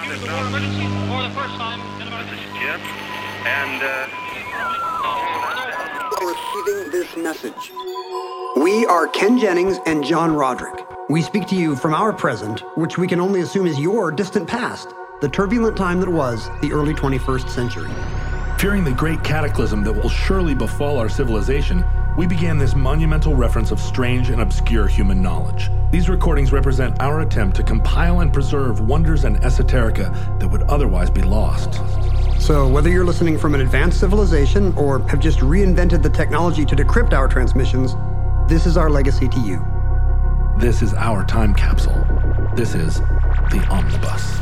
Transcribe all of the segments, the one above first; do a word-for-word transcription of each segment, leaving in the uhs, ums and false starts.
emergency for the first time in about This is Jim, and uh, Receiving this message. We are Ken Jennings and John Roderick. We speak to you from our present, which we can only assume is your distant past, the turbulent time that was the early twenty-first century. Fearing the great cataclysm that will surely befall our civilization, we began this monumental reference of strange and obscure human knowledge. These recordings represent our attempt to compile and preserve wonders and esoterica that would otherwise be lost. So whether you're listening from an advanced civilization or have just reinvented the technology to decrypt our transmissions, this is our legacy to you. This is our time capsule. This is the Omnibus.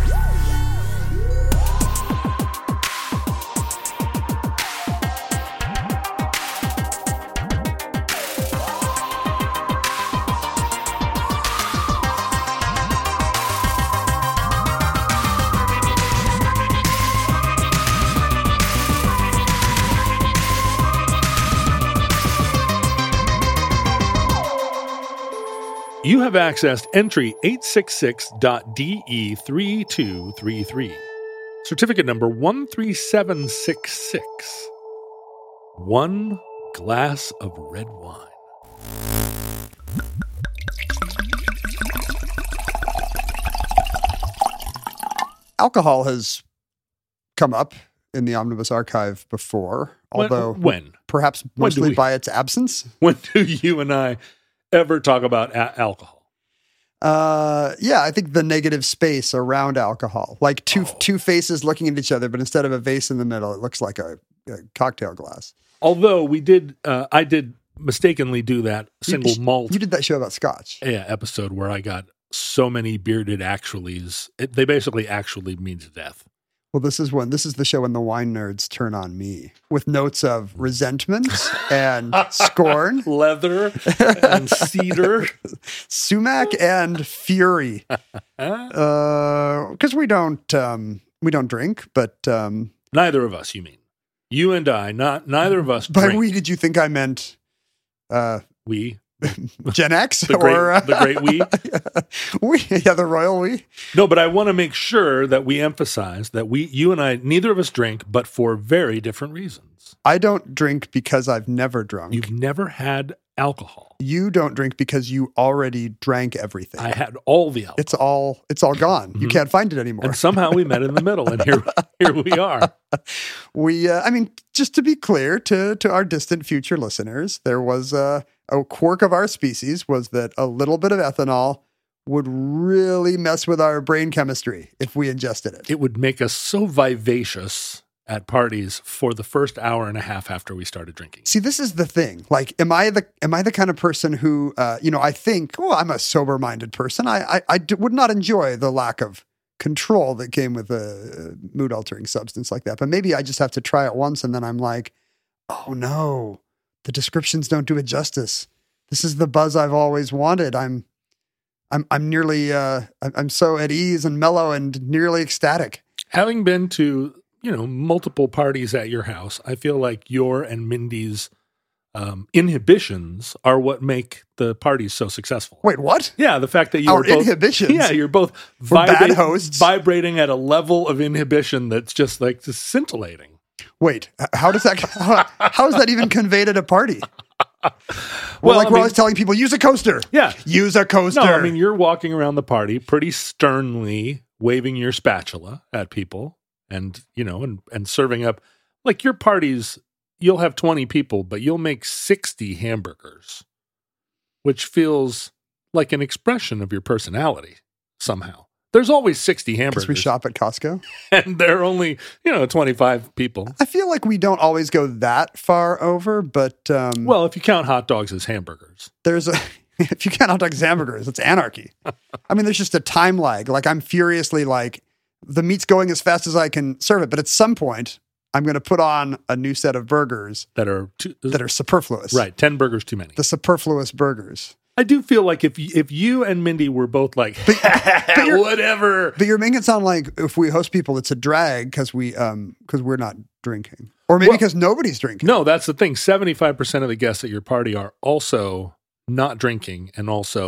You have accessed entry eight six six dot D E three two three three, certificate number one three seven six six. One glass of red wine. Alcohol has come up in the Omnibus archive before, although when? when? perhaps When do mostly we- by its absence. When do you and I ever talk about a- alcohol? Uh, yeah, I think the negative space around alcohol, like two Oh. two faces looking at each other, but instead of a vase in the middle, it looks like a, a cocktail glass. Although we did, uh, I did mistakenly do that single you, malt You did that show about Scotch. yeah, episode where I got so many bearded actuallys. It, they basically actually means death. Well, this is when this is the show when the wine nerds turn on me with notes of resentment and scorn, Leather and cedar. sumac and fury. Because we don't um, we don't drink, but um, Neither of us, you mean? You and I, not neither of us by drink. we did you think I meant uh, we, Gen X the great, or uh, the great we. we? Yeah, the royal we. No, but I want to make sure that we emphasize that we, you and I, neither of us drink, but for very different reasons. I don't drink because I've never drunk. You've never had alcohol. You don't drink because you already drank everything. I had all the alcohol. It's all it's all gone. You Mhm. can't find it anymore. And somehow we met in the middle, and here, here we are. We, uh, I mean, just to be clear to to our distant future listeners, there was a, a quirk of our species was that a little bit of ethanol would really mess with our brain chemistry if we ingested it. It would make us so vivacious at parties for the first hour and a half after we started drinking. See, this is the thing. Like, am I the am I the kind of person who, uh, you know, I think, oh, I'm a sober minded person. I I, I d- would not enjoy the lack of control that came with a mood altering substance like that. But maybe I just have to try it once, and then I'm like, oh no, the descriptions don't do it justice. This is the buzz I've always wanted. I'm, I'm, I'm nearly, uh, I'm I'm so at ease and mellow and nearly ecstatic. Having been to, you know, multiple parties at your house, I feel like your and Mindy's um, inhibitions are what make the parties so successful. Wait, what? Yeah, the fact that you Our are both, inhibitions? Yeah, you're both We're bad hosts? vibrating at a level of inhibition that's just like just scintillating. Wait, h- how does that, how, how is that even conveyed at a party? Well, Well, like I we're mean- always telling people, use a coaster. Yeah. Use a coaster. No, I mean, you're walking around the party pretty sternly waving your spatula at people and, you know, and, and serving up like your parties. You'll have twenty people, but you'll make sixty hamburgers, which feels like an expression of your personality somehow. There's always sixty hamburgers. Because we shop at Costco. And there are only, you know, twenty-five people. I feel like we don't always go that far over, but um, Well, if you count hot dogs as hamburgers. there's a, if you can't hot dogs hamburgers, it's anarchy. I mean, there's just a time lag. Like I'm furiously like, the meat's going as fast as I can serve it. But at some point, I'm going to put on a new set of burgers That are too, that are superfluous. right. ten burgers too many. The superfluous burgers. I do feel like if you, if you and Mindy were both like, you're- whatever. But you're making it sound like if we host people, it's a drag because we um because we're not drinking, or maybe Well- because nobody's drinking. No, that's the thing. seventy-five percent of the guests at your party are also not drinking and also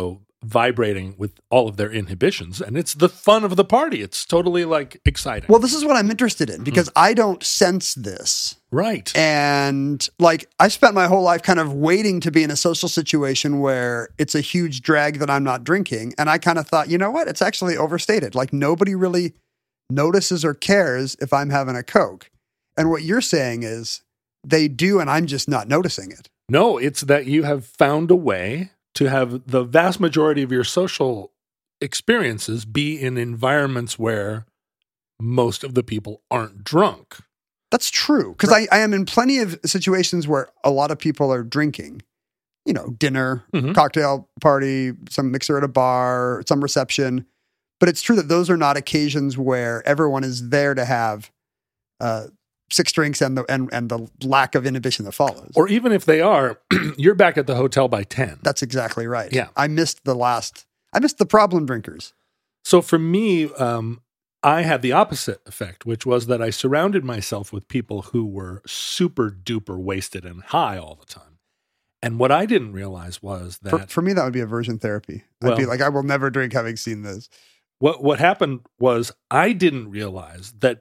vibrating with all of their inhibitions, and it's the fun of the party. It's totally like exciting. Well, this is what I'm interested in because mm. I don't sense this. Right. And like I spent my whole life kind of waiting to be in a social situation where it's a huge drag that I'm not drinking. And I kind of thought, you know what? It's actually overstated. Like nobody really notices or cares if I'm having a Coke. And what you're saying is they do, and I'm just not noticing it. No, it's that you have found a way to have the vast majority of your social experiences be in environments where most of the people aren't drunk. That's true. Because right. I, I am in plenty of situations where a lot of people are drinking. You know, dinner, mm-hmm. cocktail party, some mixer at a bar, some reception. But it's true that those are not occasions where everyone is there to have uh, six drinks and the and, and the lack of inhibition that follows. Or even if they are, you're back at the hotel by ten. That's exactly right. Yeah. I missed the last, I missed the problem drinkers. So for me, um, I had the opposite effect, which was that I surrounded myself with people who were super duper wasted and high all the time. And what I didn't realize was that... For, for me, that would be aversion therapy. I'd well, be like, I will never drink having seen this. What What happened was I didn't realize that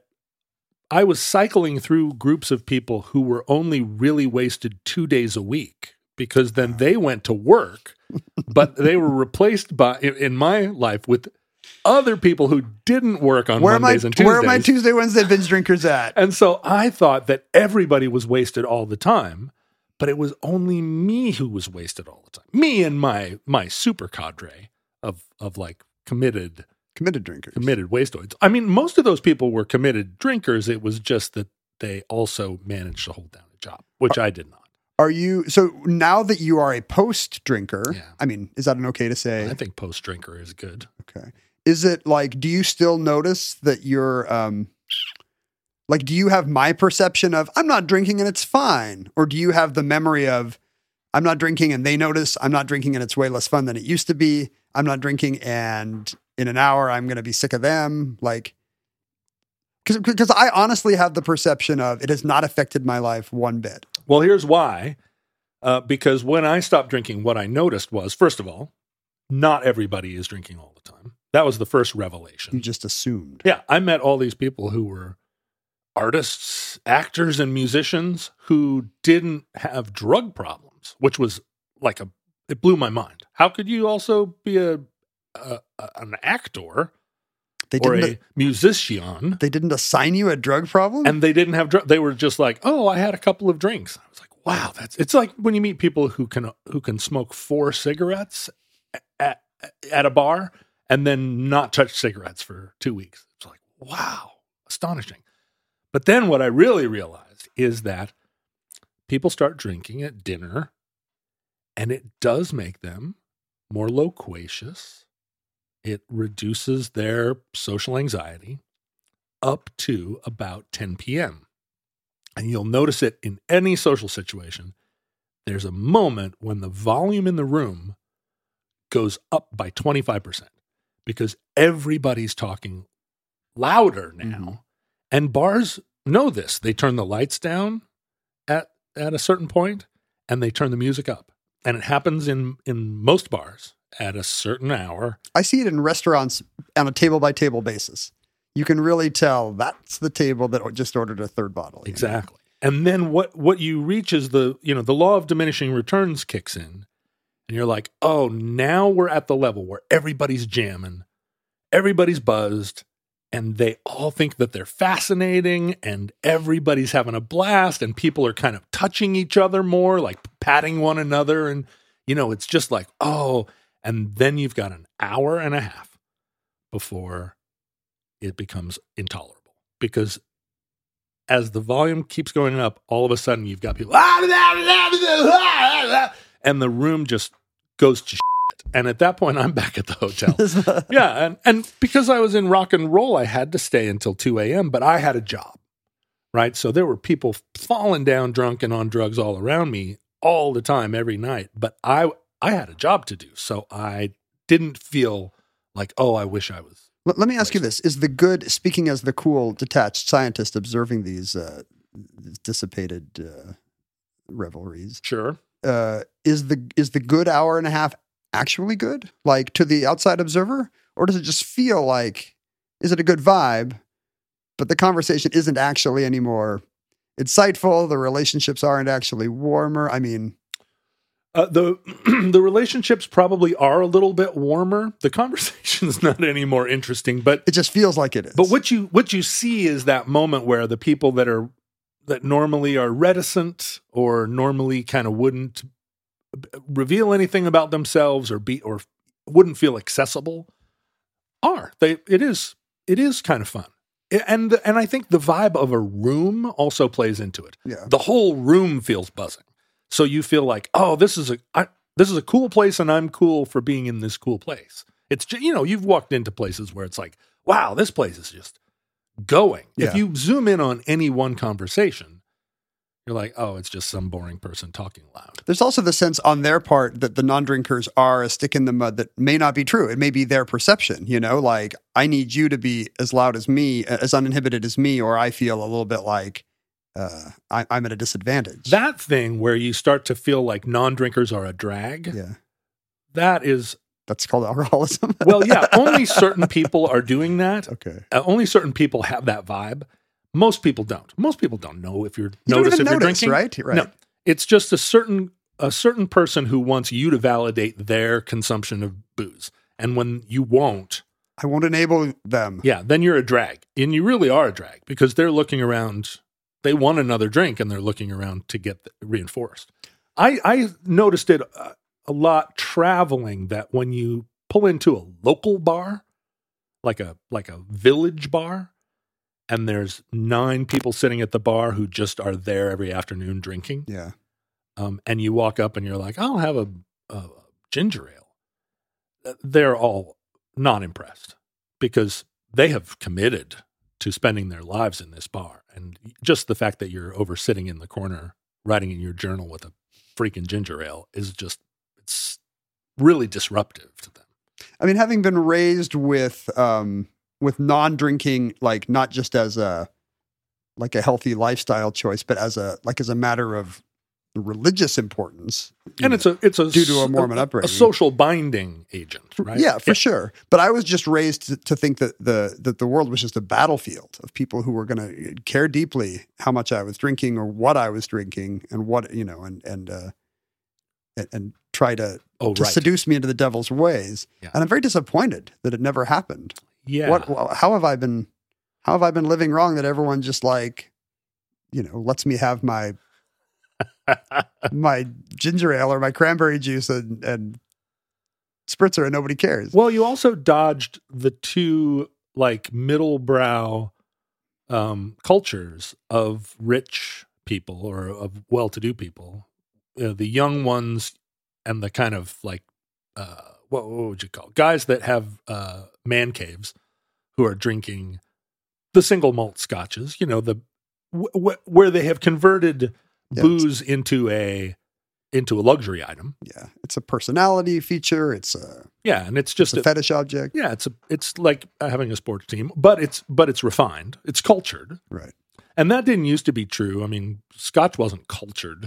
I was cycling through groups of people who were only really wasted two days a week because then they went to work, but they were replaced by, in my life, with other people who didn't work on where Mondays my, and Tuesdays. Where are my Tuesday, Wednesday binge drinkers at? And so I thought that everybody was wasted all the time, but it was only me who was wasted all the time. Me and my my super cadre of of like committed... Committed drinkers. Committed wastoids. I mean, most of those people were committed drinkers. It was just that they also managed to hold down a job, which are, I did not. Are you, so now that you are a post drinker, yeah. I mean, is that an okay to say? I think post drinker is good. Okay. Is it like, do you still notice that you're, um, like, do you have my perception of I'm not drinking and it's fine? Or do you have the memory of I'm not drinking and they notice I'm not drinking and it's way less fun than it used to be? I'm not drinking and in an hour I'm going to be sick of them. Like, because because I honestly have the perception of it has not affected my life one bit. Well, here's why. Uh, because when I stopped drinking, what I noticed was, first of all, not everybody is drinking all the time. That was the first revelation. You just assumed. Yeah. I met all these people who were artists, actors, and musicians who didn't have drug problems, which was like a, it blew my mind. How could you also be a, a, a an actor they or didn't, a musician? They didn't assign you a drug problem? And they didn't have drug. They were just like, oh, I had a couple of drinks. I was like, wow, that's, it's like when you meet people who can, who can smoke four cigarettes at, at a bar and then not touch cigarettes for two weeks. It's like, wow, astonishing. But then what I really realized is that people start drinking at dinner and it does make them more loquacious. It reduces their social anxiety up to about ten p.m. And you'll notice it in any social situation. There's a moment when the volume in the room goes up by twenty-five percent because everybody's talking louder now. Mm-hmm. And bars know this. They turn the lights down at, at a certain point and they turn the music up. And it happens in, in most bars at a certain hour. I see it in restaurants on a table-by-table basis. You can really tell that's the table that just ordered a third bottle. Exactly. Know? And then what, what you reach is the, you know, the law of diminishing returns kicks in. And you're like, oh, now we're at the level where everybody's jamming, everybody's buzzed, and they all think that they're fascinating, and everybody's having a blast, and people are kind of touching each other more, like patting one another. And, you know, it's just like, oh, and then you've got an hour and a half before it becomes intolerable. Because as the volume keeps going up, all of a sudden you've got people, and the room just goes to shit. And at that point, I'm back at the hotel. yeah, and, and because I was in rock and roll, I had to stay until two a.m., but I had a job, right? So there were people falling down drunk and on drugs all around me all the time, every night. But I I had a job to do, so I didn't feel like, oh, I wish I was. Let, let me ask you this. Is the good, speaking as the cool, detached scientist observing these uh, dissipated uh, revelries. Sure. Uh, is the is the good hour and a half actually good, like to the outside observer? Or does it just feel like, is it a good vibe, but the conversation isn't actually any more insightful? The relationships aren't actually warmer. I mean, uh, the the relationships probably are a little bit warmer. The conversation's not any more interesting, but it just feels like it is. But what you what you see is that moment where the people that are that normally are reticent or normally kind of wouldn't reveal anything about themselves or be or wouldn't feel accessible are they it is it is kind of fun. And and I think the vibe of a room also plays into it. Yeah. The whole room feels buzzing. So you feel like, "Oh, this is a I, this is a cool place and I'm cool for being in this cool place." It's just, you know, you've walked into places where it's like, "Wow, this place is just going." Yeah. If you zoom in on any one conversation, you're like, "Oh, it's just some boring person talking loud." There's also the sense on their part that the non-drinkers are a stick in the mud that may not be true. It may be their perception, you know, like I need you to be as loud as me, as uninhibited as me, or I feel a little bit like uh, I, I'm at a disadvantage. That thing where you start to feel like non-drinkers are a drag, yeah, that is, that's called alcoholism. well, yeah, only certain people are doing that. Okay. Uh, only certain people have that vibe. Most people don't. Most people don't know if you're You notice don't if even you're notice, drinking. right? Right. No, it's just a certain a certain person who wants you to validate their consumption of booze, and when you won't, I won't enable them. yeah, then you're a drag, and you really are a drag because they're looking around. They want another drink, and they're looking around to get reinforced. I I noticed it a, a lot traveling that when you pull into a local bar, like a like a village bar. And there's nine people sitting at the bar who just are there every afternoon drinking. Yeah. Um, and you walk up and you're like, I'll have a, a ginger ale. They're all not impressed because they have committed to spending their lives in this bar. And just the fact that you're over sitting in the corner writing in your journal with a freaking ginger ale is just, it's really disruptive to them. I mean, having been raised with, um, with non-drinking, like not just as a, like a healthy lifestyle choice, but as a, like as a matter of religious importance. And know, it's a, it's a, due to a Mormon a, upbringing. a social binding agent, right? Yeah, for yeah. sure. But I was just raised to, to think that the, that the world was just a battlefield of people who were going to care deeply how much I was drinking or what I was drinking and what, you know, and, and, uh, and, and try to, oh, to right. seduce me into the devil's ways. Yeah. And I'm very disappointed that it never happened. Yeah. What? How have I been? How have I been living wrong that everyone just like, you know, lets me have my my ginger ale or my cranberry juice and, and spritzer and nobody cares? Well, you also dodged the two like middle brow um, cultures of rich people or of well-to-do people, uh, the young ones and the kind of like. Uh, What, what would you call it? Guys that have uh, man caves who are drinking the single malt scotches, you know, the w- w- where they have converted yeah, booze into a into a luxury item. Yeah, it's a personality feature. It's a yeah, and it's just it's a, a fetish object. Yeah, it's a it's like having a sports team, but it's but it's refined. It's cultured, right? And that didn't used to be true. I mean, Scotch wasn't cultured.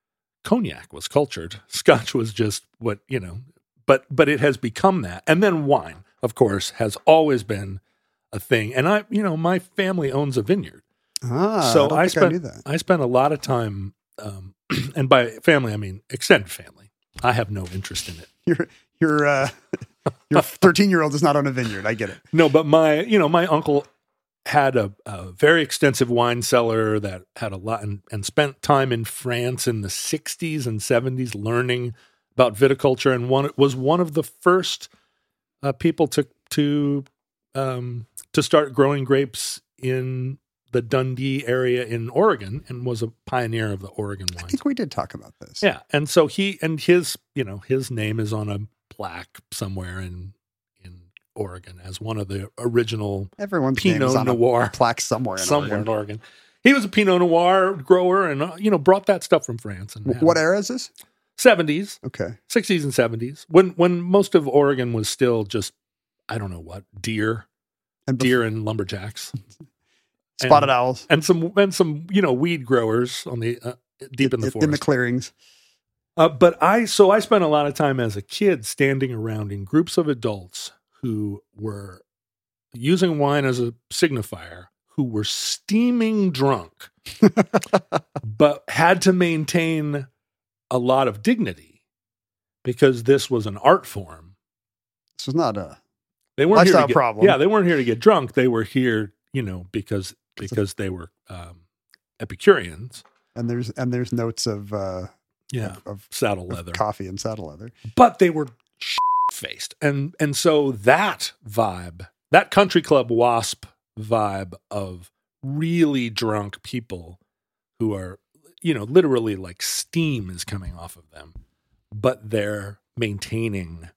Cognac was cultured. Scotch was just what you know. But but it has become that. And then wine, of course, has always been a thing. And I, you know, my family owns a vineyard. Ah, so I, don't I think spent I knew that. I spent a lot of time, um, and by family I mean extended family. I have no interest in it. Your your uh, your thirteen year old is not on a vineyard. I get it. No, but my you know my uncle had a, a very extensive wine cellar that had a lot, and, and spent time in France in the sixties and seventies learning about viticulture, and one was one of the first uh, people to to um, to start growing grapes in the Dundee area in Oregon, and was a pioneer of the Oregon wines. I think we did talk about this. Yeah, and so he and his you know his name is on a plaque somewhere in in Oregon as one of the original Everyone's Pinot name is on Noir a plaque somewhere in somewhere Oregon. in Oregon. He was a Pinot Noir grower, and uh, you know brought that stuff from France. And what era is this? seventies, okay, sixties and seventies, when when most of Oregon was still just, I don't know what, deer, and deer and lumberjacks, spotted and, owls, and some and some you know weed growers on the uh, deep in the in, forest, in the clearings. Uh, but I, so I spent a lot of time as a kid standing around in groups of adults who were using wine as a signifier, who were steaming drunk, but had to maintain a lot of dignity because this was an art form. This was not a they weren't lifestyle here to get, problem. Yeah, they weren't here to get drunk. They were here, you know, because because they were um, Epicureans. And there's and there's notes of uh, Yeah, of, of saddle of leather, coffee and saddle leather. but they were faced, and and so that vibe, that country club wasp vibe of really drunk people who are, you know, literally like steam is coming off of them, but they're maintaining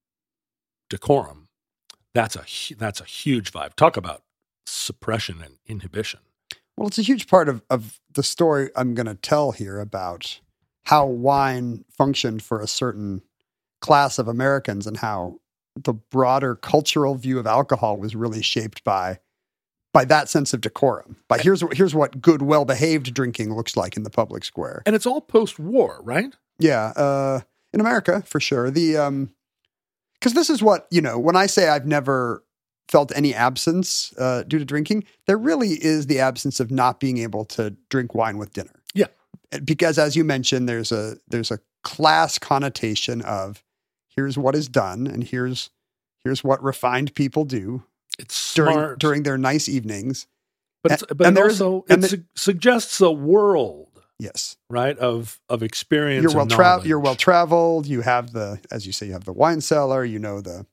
decorum. That's a hu- that's a huge vibe. Talk about suppression and inhibition. Well, it's a huge part of, of the story I'm going to tell here about how wine functioned for a certain class of Americans and how the broader cultural view of alcohol was really shaped by by that sense of decorum. By here's what here's what good, well-behaved drinking looks like in the public square. And it's all post-war, right? Yeah, uh, in America for sure. The um, because this is what, you know, when I say I've never felt any absence uh, due to drinking, there really is the absence of not being able to drink wine with dinner. Yeah, because as you mentioned, there's a there's a class connotation of here's what is done and here's here's what refined people do it's during smart. during their nice evenings. But it's, And- but and it there's- also and it the- su- suggests a world, Yes, right, of of experience. you're well and traveled. You're well knowledge. traveled. You have the, as you say, you have the wine cellar. You know the.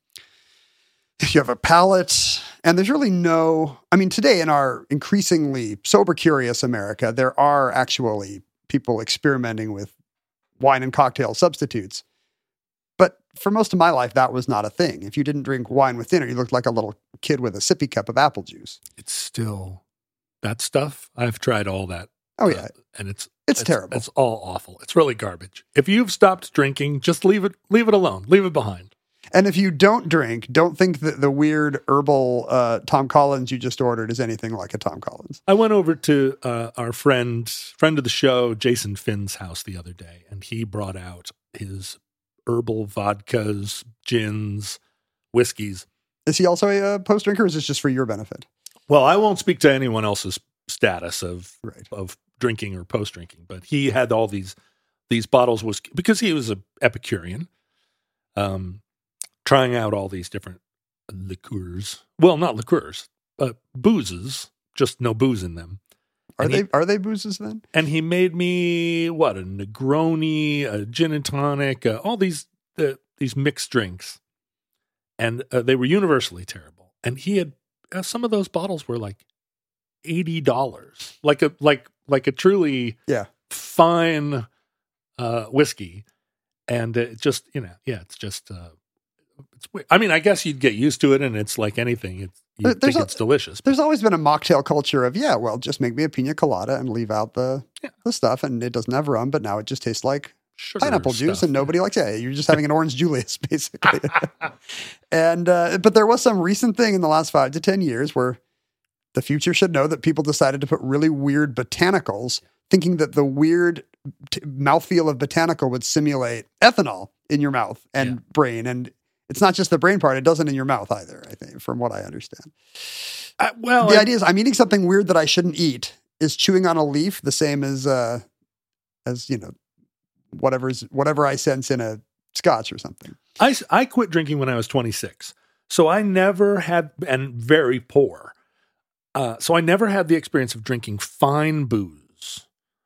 You have a palate, and there's really no. I mean, today in our increasingly sober, curious America, there are actually people experimenting with wine and cocktail substitutes. But for most of my life, that was not a thing. If you didn't drink wine with dinner, you looked like a little kid with a sippy cup of apple juice. It's still that stuff. I've tried all that. Oh yeah, uh, and it's it's, terrible. It's all awful. It's really garbage. If you've stopped drinking, just leave it. Leave it alone. Leave it behind. And if you don't drink, don't think that the weird herbal uh, Tom Collins you just ordered is anything like a Tom Collins. I went over to uh, our friend, friend of the show, Jason Finn's house the other day, and he brought out his herbal vodkas, gins, whiskeys. Is he also a uh, post drinker, or is this just for your benefit? Well, I won't speak to anyone else's status of Right. of drinking or post drinking, but he had all these these bottles was because he was a Epicurean, um, trying out all these different liqueurs. Well, not liqueurs, but boozes, just no booze in them. Are And they he- are they boozes then? And he made me what a Negroni, a gin and tonic, uh, all these uh, these mixed drinks, and uh, they were universally terrible. And he had uh, some of those bottles were like eighty dollars, like a like like a truly Yeah. fine uh, whiskey, and it just you know yeah, it's just uh, it's weird. I mean, I guess you'd get used to it, and it's like anything. It's you There- there's think a- it's delicious. There's always been a mocktail culture of, yeah, well, just make me a pina colada and leave out the Yeah. the stuff, and it doesn't have rum, but now it just tastes like Sugar pineapple juice, stuff, and nobody likes it. You're just having an orange Julius, basically. and uh, but there was some recent thing in the last five to ten years where the future should know that people decided to put really weird botanicals, thinking that the weird t- mouthfeel of botanical would simulate ethanol in your mouth and Yeah. brain, and it's not just the brain part; it doesn't in your mouth either. I think, from what I understand. I, well, The I- idea is I'm eating something weird that I shouldn't eat. Is chewing on a leaf the same as uh as you know whatever's whatever I sense in a scotch or something? I, I quit drinking when I was twenty-six. So I never had, and very poor. Uh, so I never had the experience of drinking fine booze,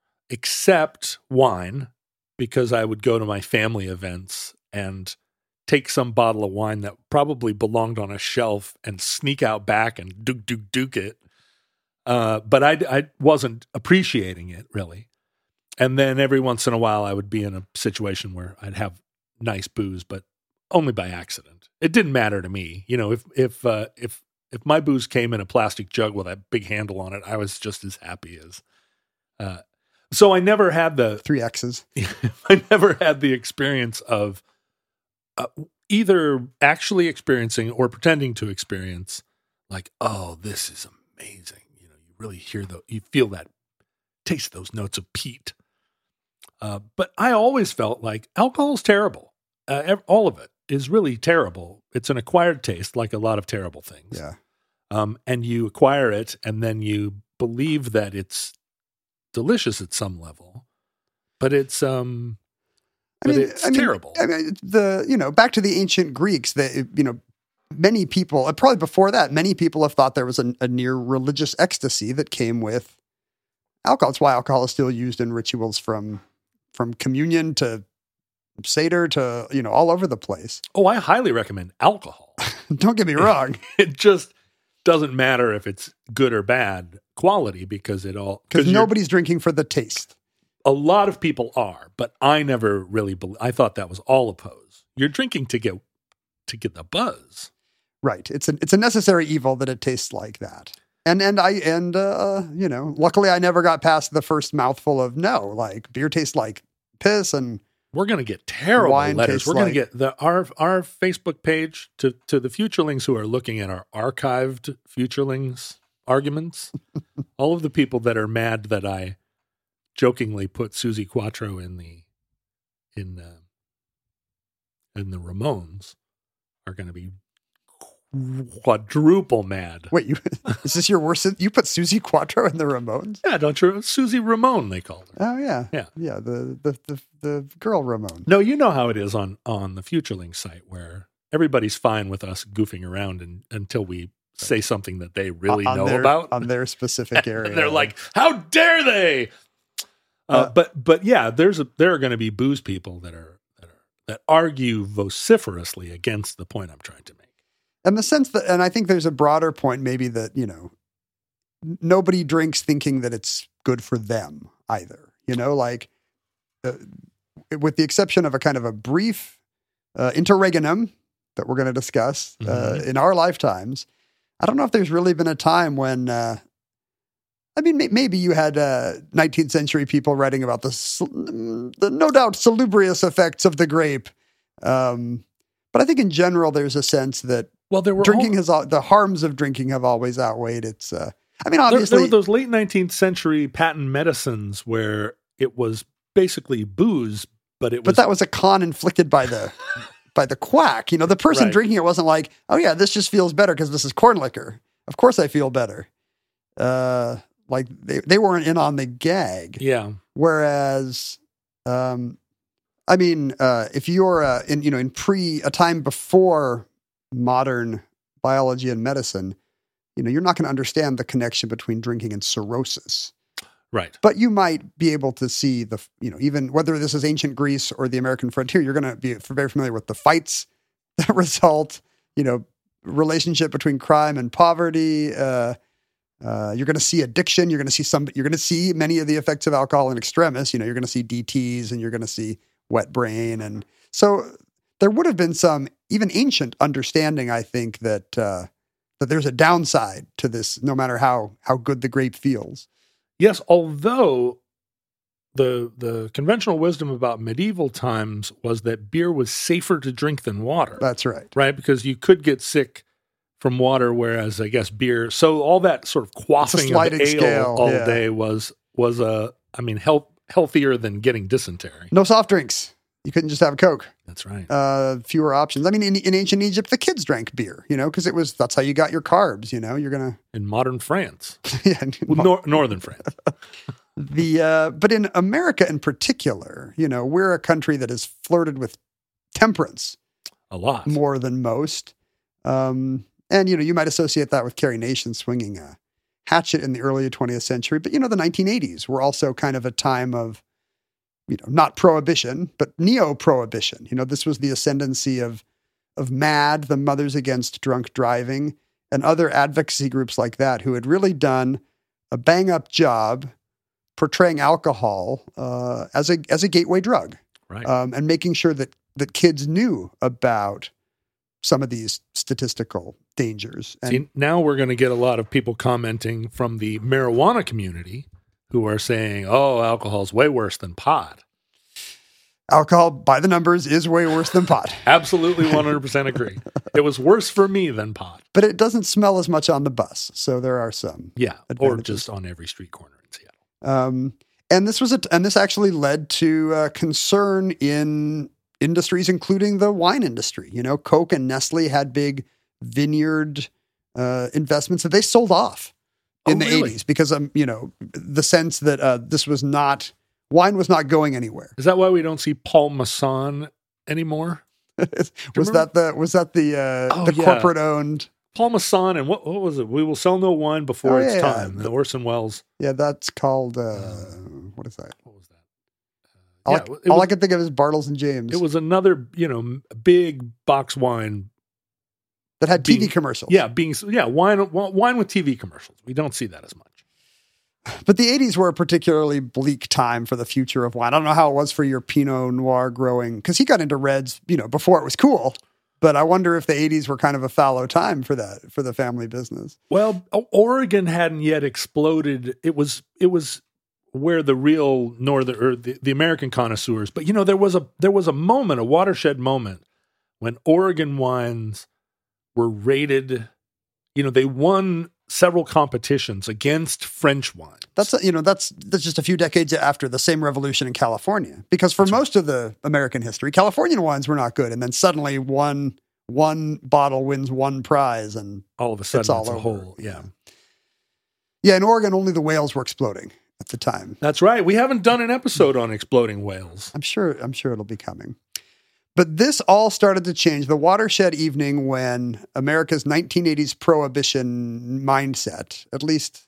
except wine, because I would go to my family events and take some bottle of wine that probably belonged on a shelf and sneak out back and duke, duke, duke it. Uh, but I, I wasn't appreciating it really. And then every once in a while I would be in a situation where I'd have nice booze, but only by accident. It didn't matter to me. You know, if, if, uh, if, if my booze came in a plastic jug with a big handle on it, I was just as happy as, uh, so I never had the, Three X's. I never had the experience of uh, either actually experiencing or pretending to experience like, oh, this is amazing. You know, you really hear the, you feel that, taste those notes of peat. Uh, but I always felt like alcohol's terrible. Uh, ev- all of it is really terrible. It's an acquired taste, like a lot of terrible things. Yeah. Um, and you acquire it, and then you believe that it's delicious at some level, but it's um, I but mean, it's I mean, terrible. I mean, the you know, back to the ancient Greeks, that you know, many people, uh, probably before that, many people have thought there was a, a near religious ecstasy that came with alcohol. It's why alcohol is still used in rituals from from communion to Seder to, you know, all over the place. Oh, I highly recommend alcohol. Don't get me wrong. It just doesn't matter if it's good or bad quality because it all Because you're- nobody's drinking for the taste. a lot of people are, but I never really believe, I thought that was all a pose. You're drinking to get to get the buzz. Right. It's a, it's a necessary evil that it tastes like that. And and I and uh, you know, luckily I never got past the first mouthful of no, like beer tastes like piss and We're going to get terrible Wine letters. tastes We're going like- to get the our our Facebook page to to the Futurelings who are looking at our archived Futurelings arguments. All of the people that are mad that I jokingly put Susie Quattro in the in uh, in the Ramones are going to be quadruple mad. wait, you is this your worst? You put Susie Quattro in the Ramones? Yeah, don't you? Susie Ramone, they called her. Oh yeah, Yeah. yeah. The the the, the girl Ramone. No, you know how it is on on the Futurelings site where everybody's fine with us goofing around and, until we say something that they really on know their, about. on their specific area. And they're like, "How dare they?" Uh, Uh, but but yeah, there's a, there are going to be booze people that are that are that argue vociferously against the point I'm trying to make. and the sense that, and I think there's a broader point, maybe that you know, n- nobody drinks thinking that it's good for them either. You know, like uh, with the exception of a kind of a brief uh, interregnum that we're going to discuss uh, Mhm. in our lifetimes. I don't know if there's really been a time when. Uh, I mean, may- maybe you had uh, nineteenth century people writing about the, sal- the no doubt salubrious effects of the grape. Um, but I think in general, there's a sense that Well, there were drinking all, has al- the harms of drinking have always outweighed its. Uh, I mean, there, obviously, there were those late nineteenth century patent medicines where it was basically booze, but it was but that was a con inflicted by the by the quack. You know, the person Right. drinking it wasn't like, oh yeah, this just feels better because this is corn liquor. Of course, I feel better. Uh, like they they weren't in on the gag. yeah. Whereas, um, I mean, uh, if you're uh, in, you know, in pre a time before modern biology and medicine, you know, you're not going to understand the connection between drinking and cirrhosis. Right. But you might be able to see the, you know, even whether this is ancient Greece or the American frontier, you're going to be very familiar with the fights that result, you know, relationship between crime and poverty. Uh, Uh, you're going to see addiction. You're going to see some. You're going to see many of the effects of alcohol in extremis. You know, you're going to see D Ts and you're going to see wet brain, and so there would have been some even ancient understanding, I think, that uh, that there's a downside to this, no matter how how good the grape feels. Yes, although the the conventional wisdom about medieval times was that beer was safer to drink than water. That's right. Right, because you could get sick from water, whereas I guess beer. So all that sort of quaffing of sliding ale scale, all yeah. day was was a, I mean, health, healthier than getting dysentery. No soft drinks. You couldn't just have Coke. That's right. Uh, fewer options. I mean, in, in ancient Egypt, the kids drank beer. You know, because it was that's how you got your carbs. You know, you're gonna In modern France, yeah. well, nor- northern France. The uh, but in America in particular, you know, we're a country that has flirted with temperance A lot. more than most. Um, and you know, you might associate that with Carrie Nation swinging a hatchet in the early twentieth century. But you know, the nineteen eighties were also kind of a time of, you know, not prohibition, but neo-prohibition. You know, this was the ascendancy of of MAD, the Mothers Against Drunk Driving, and other advocacy groups like that who had really done a bang-up job portraying alcohol uh, as a as a gateway drug, Right. um, and making sure that that kids knew about some of these statistical dangers. And See, now we're going to get a lot of people commenting from the marijuana community who are saying, "Oh, alcohol's way worse than pot." alcohol, by the numbers, is way worse than pot. Absolutely, one hundred percent agree. It was worse for me than pot. But it doesn't smell as much on the bus, so there are some. Yeah, or Advantages. just on every street corner in Seattle. Um, And this was a, and this actually led to uh, concern in industries, including the wine industry. You know, Coke and Nestle had big vineyard uh, investments that they sold off in Oh, the really? eighties because, um, you know, the sense that uh, this was not, wine was not going anywhere. Is that why we don't see Paul Masson anymore? was remember? that the, was that the, uh, Oh, the yeah. corporate owned? Paul Masson and what, what was it? We will sell no wine before Oh, it's yeah, yeah. time. The Orson Welles. Yeah, that's called, uh, what is that? What was that? All, Yeah, I, it all was- I can think of is Bartles and James. It was another, you know, m- big box wine. that had T V being- commercials. Yeah, being yeah, wine wine with T V commercials. We don't see that as much. But the eighties were a particularly bleak time for the future of wine. I don't know how it was for your Pinot Noir growing, because he got into reds, you know, before it was cool. But I wonder if the eighties were kind of a fallow time for that, for the family business. Well, O- Oregon hadn't yet exploded. It was it was where the real northern or the, the American connoisseurs. But you know, there was a there was a moment, a watershed moment, when Oregon wines were rated. You know, they won several competitions against French wines. That's, you know, that's, that's just a few decades after the same revolution in California. Because for most of the American history, Californian wines were not good. And then suddenly one, one bottle wins one prize and all of a sudden it's all it's a over. whole. Yeah, yeah, in Oregon, only the whales were exploding at the time. that's right. We haven't done an episode on exploding whales. I'm sure, I'm sure it'll be coming. But this all started to change. The watershed evening when America's nineteen eighties prohibition mindset, at least,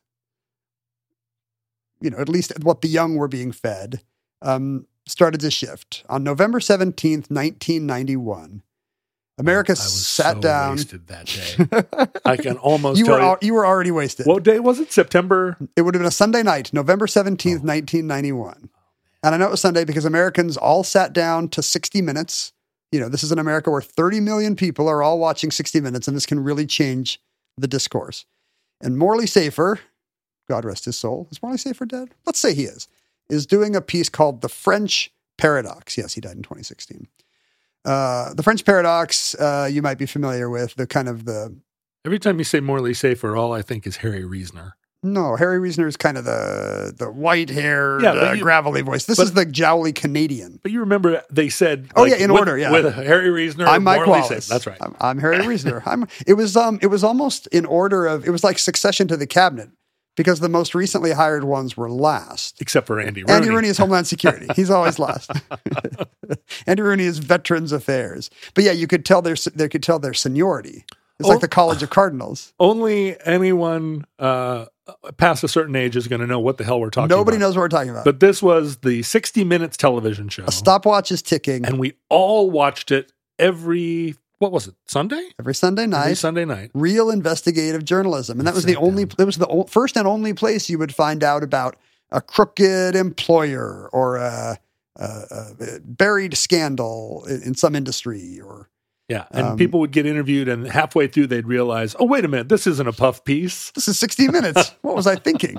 you know, at least what the young were being fed, um, started to shift. On November seventeenth, nineteen ninety-one, America I was sat so down. wasted that day. I can almost You tell were, you. al- you were already wasted. What day was it? September. It would have been a Sunday night, November seventeenth, Oh. nineteen ninety-one. And I know it was Sunday because Americans all sat down to sixty minutes. You know, this is in America where thirty million people are all watching sixty minutes, and this can really change the discourse. And Morley Safer, God rest his soul, is Morley Safer dead? Let's say he is, is doing a piece called The French Paradox. Yes, he died in twenty sixteen. Uh, the French Paradox, uh, you might be familiar with, the kind of the, Every time you say Morley Safer, all I think is Harry Reasoner. no, Harry Reasoner is kind of the the white-haired, Yeah, but uh, you- gravelly voice. This but- is the jowly Canadian. But you remember they said, Oh, like, yeah, in with- order, yeah. with Harry Reasoner, I'm Mike Morley Wallace. Safer. That's right. I'm, I'm Harry Reasoner. I'm. It was um. It was almost in order of. It was like succession to the cabinet because the most recently hired ones were last. Except for Andy Rooney. Andy Rooney is Homeland Security. He's always last. Andy Rooney is Veterans Affairs. But yeah, you could tell their they could tell their seniority. It's Oh. like the College of Cardinals. Only anyone uh, past a certain age is going to know what the hell we're talking Nobody about. knows what we're talking about. But this was the sixty Minutes television show. a stopwatch is ticking And we all watched it every, what was it, Sunday? every Sunday night. Every Sunday night. Real investigative journalism, and that was the Sat only. down. That was the o- first and only place you would find out about a crooked employer or a, a, a buried scandal in, in some industry. Or Yeah. And Um, people would get interviewed, and halfway through, they'd realize, oh, wait a minute, this isn't a puff piece. this is sixty minutes. What was I thinking?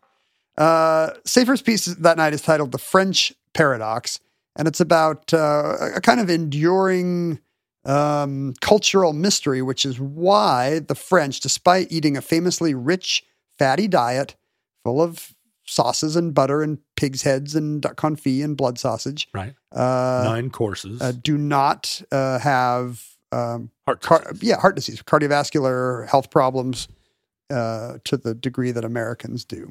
Uh, Safer's piece that night is titled "The French Paradox," and it's about uh, a kind of enduring um, cultural mystery, which is why the French, despite eating a famously rich, fatty diet full of sauces and butter and pig's heads and duck confit and blood sausage, Right. uh, Nine courses. uh, do not uh, have um, Heart car- disease. yeah, heart disease, cardiovascular health problems uh, to the degree that Americans do.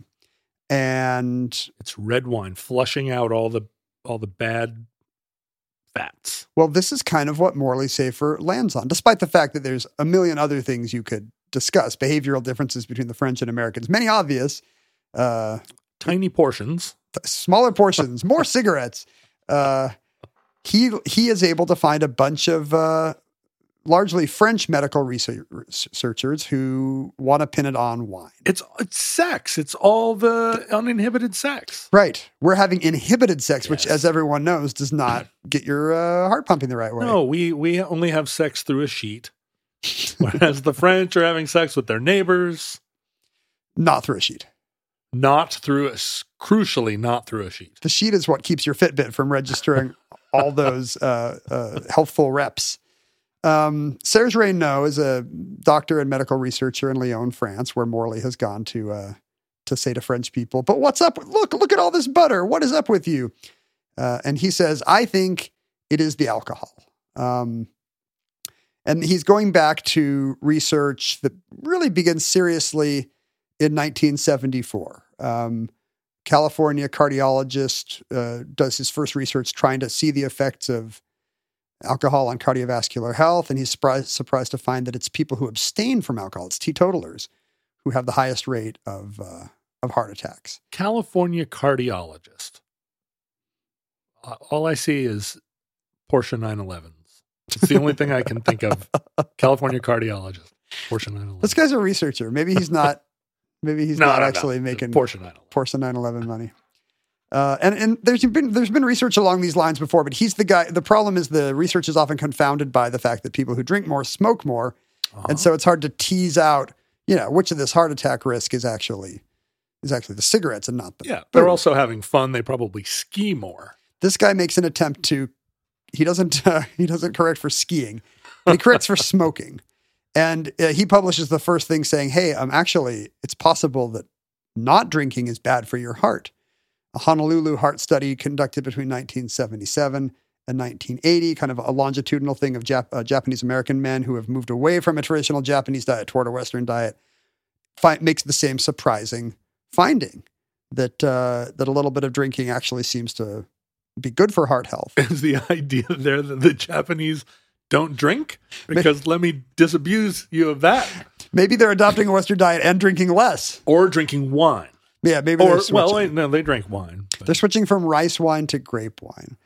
And It's red wine flushing out all the all the bad fats. well, this is kind of what Morley Safer lands on, despite the fact that there's a million other things you could discuss, behavioral differences between the French and Americans, many obvious, uh, Tiny portions. smaller portions, more cigarettes. Uh, he he is able to find a bunch of uh, largely French medical research- researchers who want to pin it on wine. It's it's sex. It's all the uninhibited sex. Right. We're having inhibited sex, which, Yes. as everyone knows, does not get your uh, heart pumping the right way. No, we we only have sex through a sheet, whereas the French are having sex with their neighbors, Not through a sheet. not through a s- crucially not through a sheet. The sheet is what keeps your Fitbit from registering all those uh, uh, healthful reps. Um, Serge Reynaud is a doctor and medical researcher in Lyon, France, where Morley has gone to uh, to say to French people, but what's up? Look, look at all this butter. What is up with you? Uh, and he says, I think it is the alcohol. Um, and he's going back to research that really begins seriously in nineteen seventy-four. Um, California cardiologist uh, does his first research trying to see the effects of alcohol on cardiovascular health, and he's surprised, surprised to find that it's people who abstain from alcohol, it's teetotalers, who have the highest rate of uh, of heart attacks. California cardiologist. Uh, all I see is Porsche nine elevens. It's the only thing I can think of. California cardiologist, Porsche nine eleven. This guy's a researcher. Maybe he's not. Maybe he's No, not no, actually no. making Porsche nine eleven. Porsche nine eleven money. Uh, and and there's been there's been research along these lines before, but he's the guy. The problem is the research is often confounded by the fact that people who drink more smoke more, Uh-huh. and so it's hard to tease out, you know, which of this heart attack risk is actually is actually the cigarettes and not the Yeah, they're booze. also having fun. They probably ski more. This guy makes an attempt to. He doesn't. Uh, he doesn't correct for skiing, but he corrects for smoking, and uh, he publishes the first thing saying, "Hey, um, actually, it's possible that not drinking is bad for your heart." A Honolulu heart study conducted between nineteen seventy-seven and nineteen eighty, kind of a longitudinal thing of Jap- uh, Japanese American men who have moved away from a traditional Japanese diet toward a Western diet, fi- makes the same surprising finding that uh, that a little bit of drinking actually seems to be good for heart health. Is the idea there that the Japanese don't drink? Because let me disabuse you of that. Maybe they're adopting a Western diet and drinking less. Or drinking wine. Yeah, maybe Or, they're switching. well, wait, no, they drank wine. but- They're switching from rice wine to grape wine.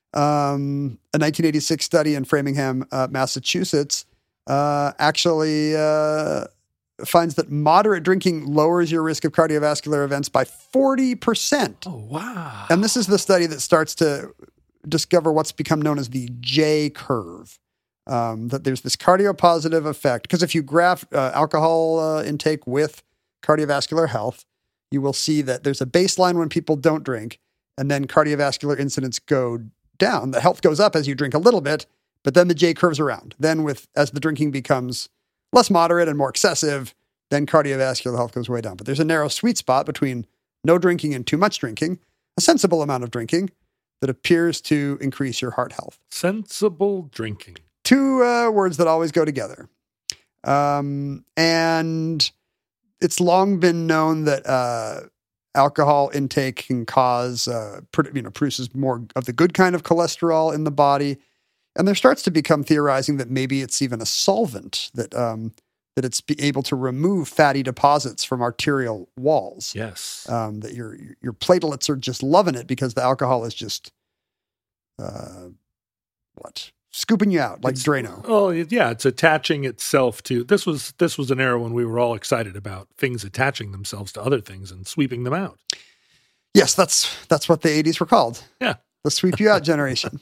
Um, a nineteen eighty-six study in Framingham, uh, Massachusetts, uh, actually uh, finds that moderate drinking lowers your risk of cardiovascular events by forty percent. Oh, wow. And this is the study that starts to discover what's become known as the J curve. Um, that there's this cardiopositive effect. Because if you graph uh, alcohol uh, intake with cardiovascular health, you will see that there's a baseline when people don't drink, and then cardiovascular incidents go down. The health goes up as you drink a little bit, but then the J curves around. Then with as the drinking becomes less moderate and more excessive, then cardiovascular health goes way down. But there's a narrow sweet spot between no drinking and too much drinking, a sensible amount of drinking that appears to increase your heart health. Sensible drinking. Two uh, words that always go together. Um, and it's long been known that uh, alcohol intake can cause, uh, pr- you know, produces more of the good kind of cholesterol in the body. And there starts to become theorizing that maybe it's even a solvent, that um, that it's be able to remove fatty deposits from arterial walls. Yes. Um, that your your platelets are just loving it because the alcohol is just, uh, what? Scooping you out like It's- Drano. Oh, it- yeah, it's attaching itself to this was this was an era when we were all excited about things attaching themselves to other things and sweeping them out. Yes, that's that's what the eighties were called. Yeah. The sweep you out generation.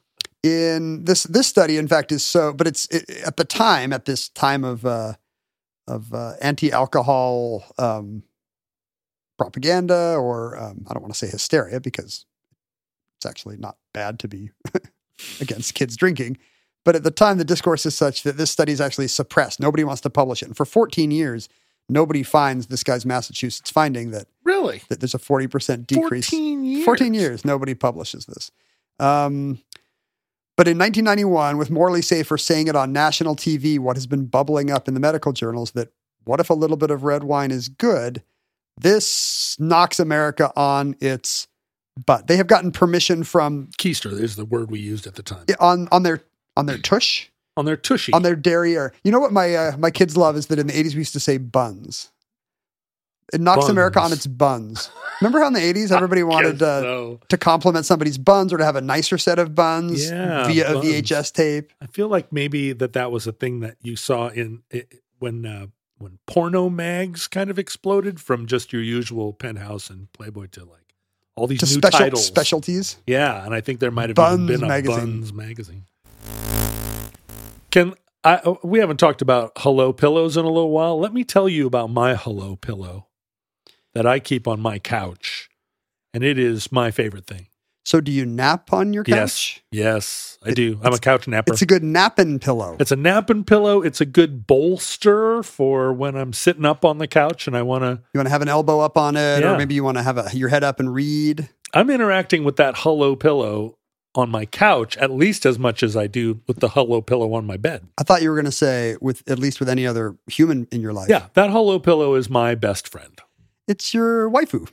In this this study, in fact, is so, but it's it, at the time, at this time of uh, of uh, anti-alcohol um, propaganda, or um, I don't want to say hysteria because it's actually not bad to be against kids drinking. But at the time, the discourse is such that this study is actually suppressed. Nobody wants to publish it. And for fourteen years, nobody finds this guy's Massachusetts finding that, Really? that there's a forty percent decrease. fourteen years. fourteen years, nobody publishes this. Um, but in nineteen ninety-one, with Morley Safer saying it on national T V, what has been bubbling up in the medical journals, that what if a little bit of red wine is good? This knocks America on its butt. They have gotten permission from Keister is the word we used at the time. on on their on their tush, On their tushy. on their derriere. You know what my uh, my kids love is that in the eighties we used to say buns. It knocks Buns. America on its buns. Remember how in the eighties everybody wanted Guess uh, so. to compliment somebody's buns or to have a nicer set of buns Yeah, via a buns. V H S tape? I feel like maybe that that was a thing that you saw in it, when uh, when porno mags kind of exploded from just your usual Penthouse and Playboy to like all these To new special titles. specialties. Yeah, and I think there might have Buns even been a magazine. Buns magazine. Can I? We haven't talked about Hello Pillows in a little while. Let me tell you about my Hello Pillow that I keep on my couch, and it is my favorite thing. So do you nap on your couch? Yes, yes, I do. I'm a couch napper. It's a good napping pillow. It's a napping pillow. It's a good bolster for when I'm sitting up on the couch and I want to. You want to have an elbow up on it, Yeah. or maybe you want to have a, your head up and read. I'm interacting with that Hello pillow on my couch at least as much as I do with the Hello pillow on my bed. I thought you were going to say with at least with any other human in your life. Yeah, that Hello pillow is my best friend. It's your waifu.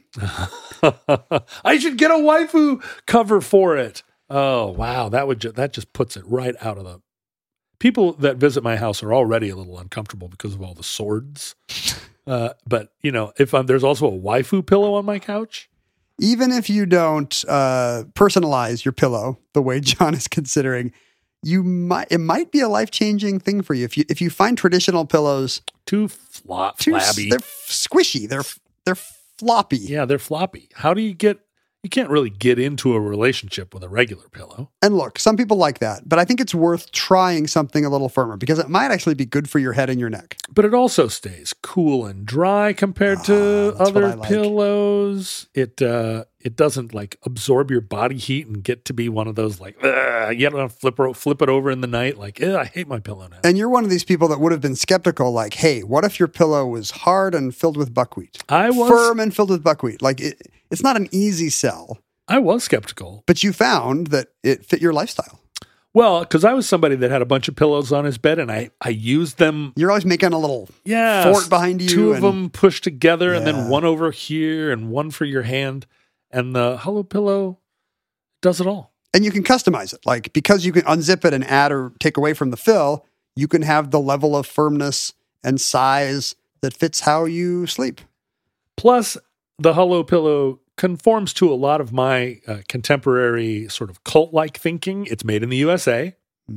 I should get a waifu cover for it. Oh, wow. That would ju- that just puts it right out of the... People that visit my house are already a little uncomfortable because of all the swords. Uh, but, you know, if I'm, there's also a waifu pillow on my couch. Even if you don't uh, personalize your pillow the way John is considering, you might it might be a life-changing thing for you. If you if you find traditional pillows Too flop, too flabby. they're squishy, they're they're floppy. Yeah, they're floppy. How do you get... You can't really get into a relationship with a regular pillow. And look, some people like that, but I think it's worth trying something a little firmer because it might actually be good for your head and your neck. But it also stays cool and dry compared to Ah, that's what I other like. pillows. It uh, it doesn't like absorb your body heat and get to be one of those like, "Ugh," you don't flip, flip it over in the night. Like, "Ugh, I hate my pillow now." And you're one of these people that would have been skeptical, like, hey, what if your pillow was hard and filled with buckwheat? I was Firm and filled with buckwheat. Like, it, it's not an easy sell, I was skeptical. but you found that it fit your lifestyle. Well, because I was somebody that had a bunch of pillows on his bed, and I I used them. You're always making a little Yeah, fort behind you. Two of and- them pushed together, and Yeah. then one over here, and one for your hand. And the Hello Pillow does it all. And you can customize it. Like, because you can unzip it and add or take away from the fill, you can have the level of firmness and size that fits how you sleep. Plus, the Hello Pillow conforms to a lot of my uh, contemporary sort of cult-like thinking. It's made in the U S A,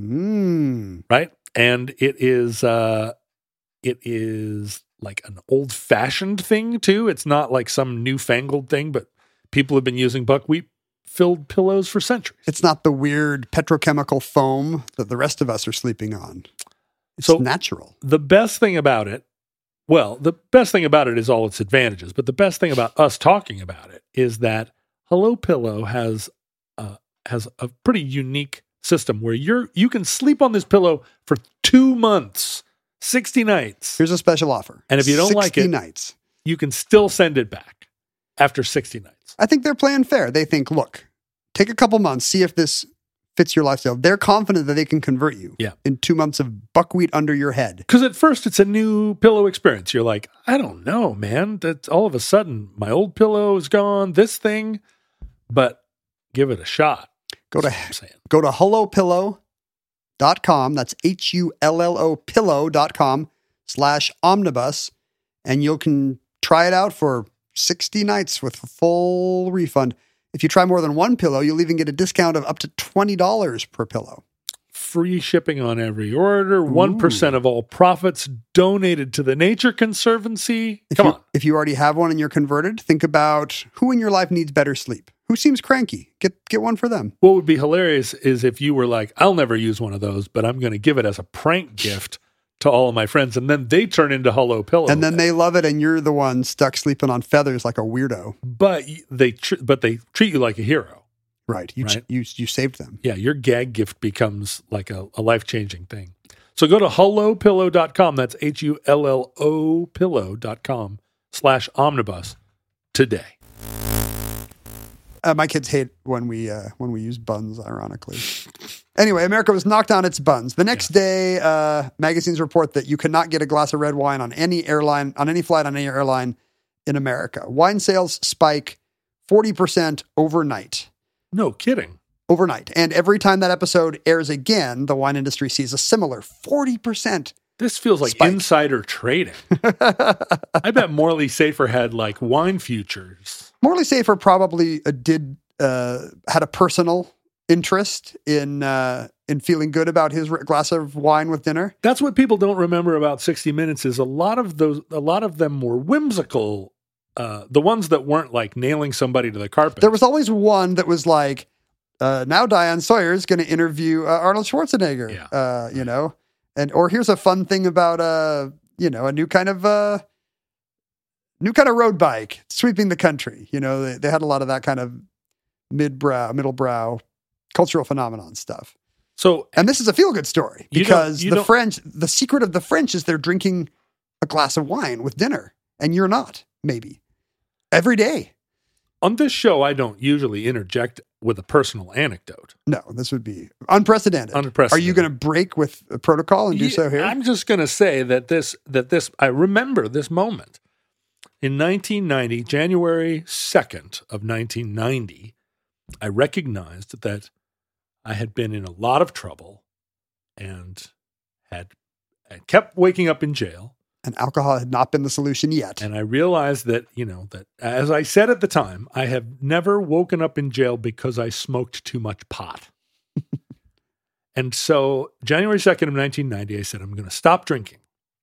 Mm. right? And it is uh, it is like an old-fashioned thing too. It's not like some newfangled thing, but people have been using buckwheat-filled pillows for centuries. It's not the weird petrochemical foam that the rest of us are sleeping on. It's So- natural. The best thing about it, well, the best thing about it is all its advantages, but the best thing about us talking about it is that Hello Pillow has uh, has a pretty unique system where you're you can sleep on this pillow for two months, sixty nights, Here's a special offer. And if you don't like sixty it- nights. you can still send it back after sixty nights. I think they're playing fair. They think, look, take a couple months, see if this fits your lifestyle. They're confident that they can convert you Yeah. in two months of buckwheat under your head. Because at first it's a new pillow experience. You're like, I don't know, man. That all of a sudden my old pillow is gone. This thing, but give it a shot. Go to That's what I'm saying. go to hello pillow dot com. That's H U L L O pillow dot com slash omnibus. And you can try it out for sixty nights with a full refund. If you try more than one pillow, you'll even get a discount of up to twenty dollars per pillow. Free shipping on every order. one percent of all profits donated to the Nature Conservancy. If Come you, on. If you already have one and you're converted, think about who in your life needs better sleep. Who seems cranky? Get get one for them. What would be hilarious is if you were like, I'll never use one of those, but I'm going to give it as a prank gift to all of my friends. And then they turn into Hello Pillow. And then they love it, and you're the one stuck sleeping on feathers like a weirdo. but they, tr- but they treat you like a hero. Right. You Right. you you saved them. Yeah, your gag gift becomes like a, a life-changing thing. So go to hello pillow dot com. That's H U L L O pillow dot com slash omnibus today. Uh, my kids hate when we uh, when we use buns, ironically. Anyway, America was knocked on its buns. The next day, uh, magazines report that you cannot get a glass of red wine on any airline, on any flight on any airline in America. Wine sales spike forty percent overnight. No kidding. Overnight. And every time that episode airs again, the wine industry sees a similar forty percent. This feels like Spike. insider trading. I bet Morley Safer had like wine futures. Morley Safer probably uh, did uh, had a personal interest in uh, in feeling good about his r- glass of wine with dinner. That's what people don't remember about sixty minutes is a lot of those, a lot of them were whimsical. Uh, the ones that weren't like nailing somebody to the carpet. There was always one that was like, uh, now Diane Sawyer is going to interview uh, Arnold Schwarzenegger, Yeah. uh, you know, and or here's a fun thing about uh, you know, a new kind of uh, new kind of road bike sweeping the country. You know, they, they had a lot of that kind of mid-brow, middle-brow cultural phenomenon stuff. So, And this is a feel-good story You don't- because you the don't- French, the secret of the French is they're drinking a glass of wine with dinner, and you're not, maybe. Every day. on this show, I don't usually interject with a personal anecdote. No, this would be unprecedented. Unprecedented. Are you going to break with a protocol and do Yeah, so here? I'm just going to say that this that this I remember this moment in nineteen ninety, January second of nineteen ninety. I recognized that I had been in a lot of trouble and had, had kept waking up in jail. And alcohol had not been the solution yet. And I realized that, you know, that as I said at the time, I have never woken up in jail because I smoked too much pot. And so January second of nineteen ninety, I said, I'm going to stop drinking.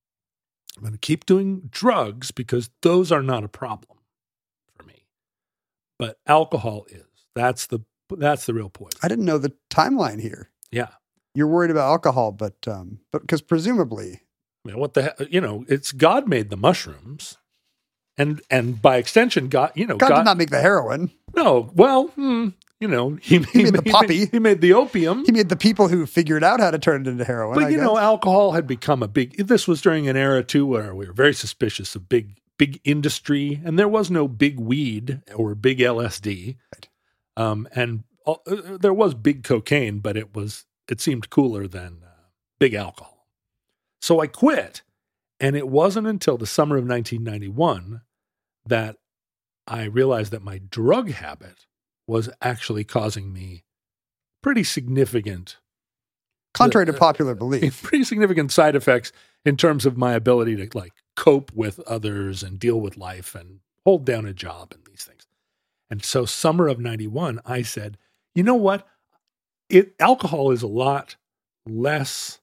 I'm going to keep doing drugs because those are not a problem for me. But alcohol is. That's the that's the real poison. I didn't know the timeline here. Yeah. You're worried about alcohol, but um, but because presumably, I mean, what the hell? You know, it's God made the mushrooms. And and by extension, God, you know, God, did not make the heroin. No, well, hmm, you know, he, He made the He poppy. made, he made the opium. He made the people who figured out how to turn it into heroin. But I you guess. know, alcohol had become a big. This was during an era too where we were very suspicious of big, big industry, and there was no big weed or big L S D, Right. um, and uh, there was big cocaine, but it was it seemed cooler than uh, big alcohol. So I quit, and it wasn't until the summer of nineteen ninety-one that I realized that my drug habit was actually causing me pretty significant. Contrary to uh, popular belief. pretty significant side effects in terms of my ability to like cope with others and deal with life and hold down a job and these things. And so summer of ninety-one, I said, you know what? It alcohol is a lot less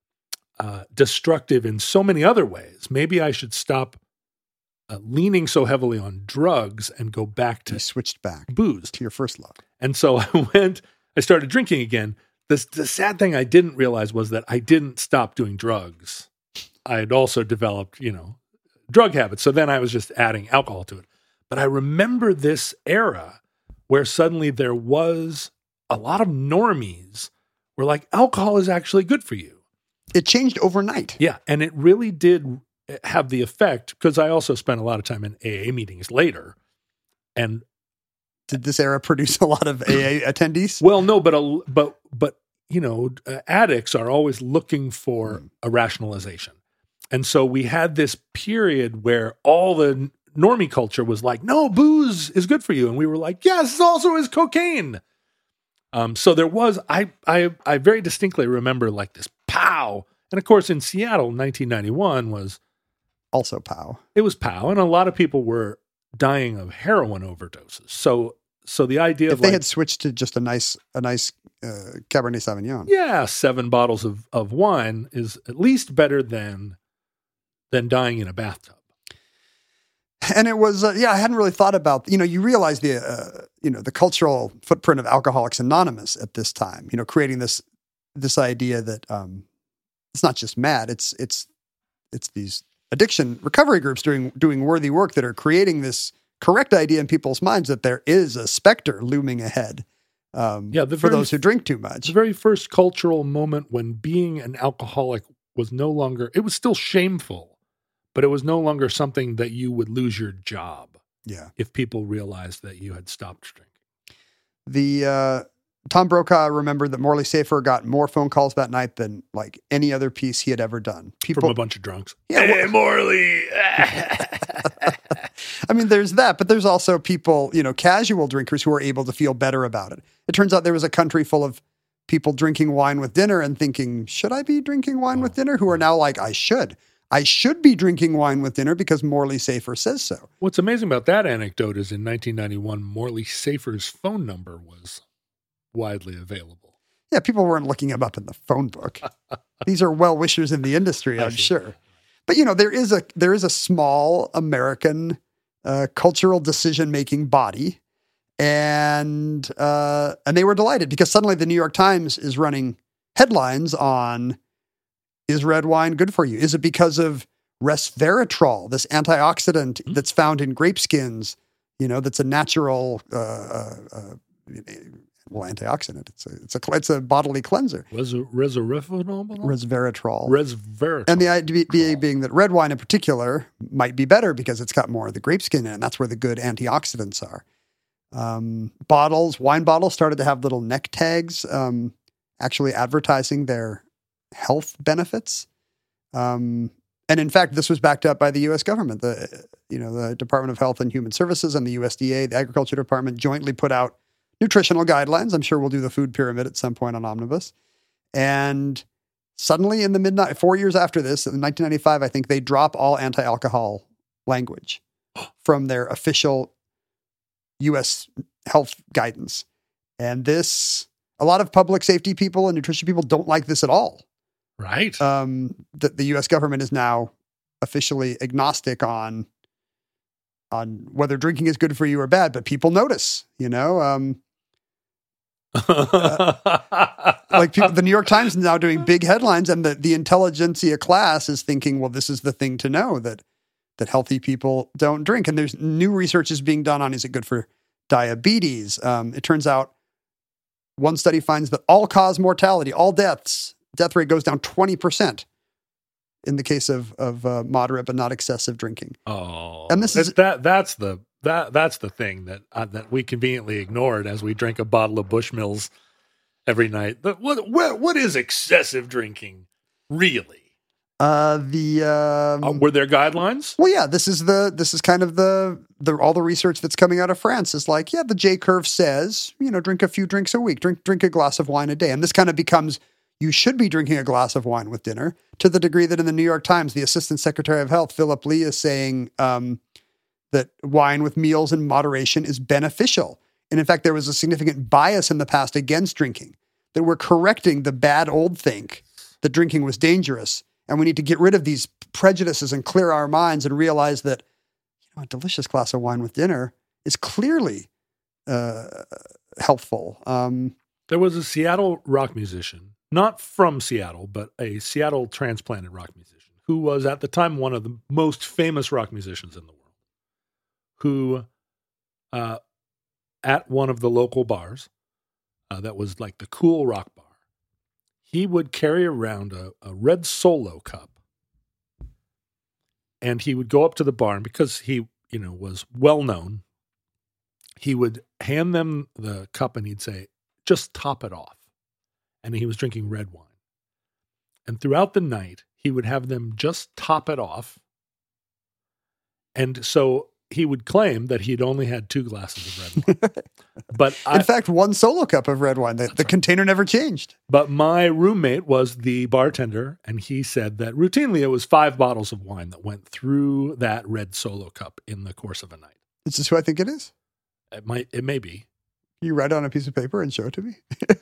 uh, destructive in so many other ways. Maybe I should stop uh, leaning so heavily on drugs and go back You to switched back booze. to your first love. And so I went, I started drinking again. The, the sad thing I didn't realize was that I didn't stop doing drugs. I had also developed, you know, drug habits. So then I was just adding alcohol to it. But I remember this era where suddenly there was a lot of normies were like, alcohol is actually good for you. It changed overnight. Yeah. And it really did have the effect because I also spent a lot of time in A A meetings later. And Did this era produce a lot of A A attendees? well, no, but a, but but you know, uh, addicts are always looking for Mm. a rationalization, and so we had this period where all the normie culture was like, "No, booze is good for you," and we were like, "Yes, also is cocaine." Um, so there was I I I very distinctly remember like this pow, and of course in Seattle, nineteen ninety-one was Also pow. it was pow, and a lot of people were dying of heroin overdoses. So so the idea If of they like, had switched to just a nice, a nice uh, Cabernet Sauvignon. yeah, seven bottles of, of wine is at least better than than dying in a bathtub. And it was, uh, yeah, I hadn't really thought about, you know, you realize the, uh, you know, the cultural footprint of Alcoholics Anonymous at this time, you know, creating this, this idea that um, it's not just mad, it's, it's, it's these addiction recovery groups doing, doing worthy work that are creating this correct idea in people's minds that there is a specter looming ahead um, Yeah, the for very those who drink too The much. very first cultural moment when being an alcoholic was no longer, it was still shameful, but it was no longer something that you would lose your job Yeah. if people realized that you had stopped drinking. The, uh, Tom Brokaw remembered that Morley Safer got more phone calls that night than like any other piece he had ever done. People, From a bunch of drunks. Yeah, Hey, well- Morley. I mean, there's that, but there's also people, you know, casual drinkers who are able to feel better about it. It turns out there was a country full of people drinking wine with dinner and thinking, should I be drinking wine with dinner? Who are now like, I should. I should be drinking wine with dinner because Morley Safer says so. What's amazing about that anecdote is in nineteen ninety-one, Morley Safer's phone number was widely available. Yeah, people weren't looking him up in the phone book. These are well-wishers in the industry, I'm sure. But, you know, there is a there is a small American uh, cultural decision-making body, and uh, and they were delighted because suddenly the New York Times is running headlines on, is red wine good for you? Is it because of resveratrol, this antioxidant Mm-hmm. that's found in grape skins, you know, that's a natural uh, uh, uh, well, antioxidant. It's a it's a it's a bodily cleanser. Was it resveratrol? Resveratrol. Resveratrol. And the idea being that red wine in particular might be better because it's got more of the grape skin in it, and that's where the good antioxidants are. Um, bottles, wine bottles started to have little neck tags, um, actually advertising their health benefits. Um, and in fact, this was backed up by the U S government. The, you know, the Department of Health and Human Services and the U S D A, the Agriculture Department, jointly put out nutritional guidelines. I'm sure we'll do the food pyramid at some point on Omnibus. And suddenly in the mid, four years after this, in nineteen ninety-five, I think they drop all anti-alcohol language from their official U S health guidance. And this, a lot of public safety people and nutrition people don't like this at all. Right. Um, that the U S government is now officially agnostic on, on whether drinking is good for you or bad, but people notice, you know, um, uh, like people, the New York Times is now doing big headlines, and the, the intelligentsia class is thinking, well, this is the thing to know, that, that healthy people don't drink. And there's new research is being done on, is it good for diabetes? Um, it turns out one study finds that all-cause mortality, all deaths, death rate goes down twenty percent in the case of, of uh, moderate but not excessive drinking. Oh, and this is that, that's the, that, that's the thing that, uh, that we conveniently ignored as we drink a bottle of Bushmills every night. The, what, what, what is excessive drinking really? Uh, the um, uh, were there guidelines? Well, yeah, this is the this is kind of the the all the research that's coming out of France is like, yeah, the J curve says, you know, drink a few drinks a week, drink drink a glass of wine a day, and this kind of becomes, you should be drinking a glass of wine with dinner, to the degree that in the New York Times, the Assistant Secretary of Health, Philip Lee, is saying um, that wine with meals in moderation is beneficial, and in fact, there was a significant bias in the past against drinking, that we're correcting the bad old think that drinking was dangerous. And we need to get rid of these prejudices and clear our minds and realize that, you know, a delicious glass of wine with dinner is clearly uh, helpful. Um, there was a Seattle rock musician, not from Seattle, but a Seattle transplanted rock musician, who was at the time one of the most famous rock musicians in the world, who uh, at one of the local bars uh, that was like the cool rock bar, he would carry around a, a red Solo cup, and he would go up to the bar, and because he, you know, was well known, he would hand them the cup and he'd say, just top it off. And he was drinking red wine. And throughout the night, he would have them just top it off. And so he would claim that he'd only had two glasses of red wine. But I, in fact, one Solo cup of red wine, the, the right. container never changed. But my roommate was the bartender, and he said that routinely it was five bottles of wine that went through that red Solo cup in the course of a night. Is this who I think it is? It might, it may be. You write it on a piece of paper and show it to me?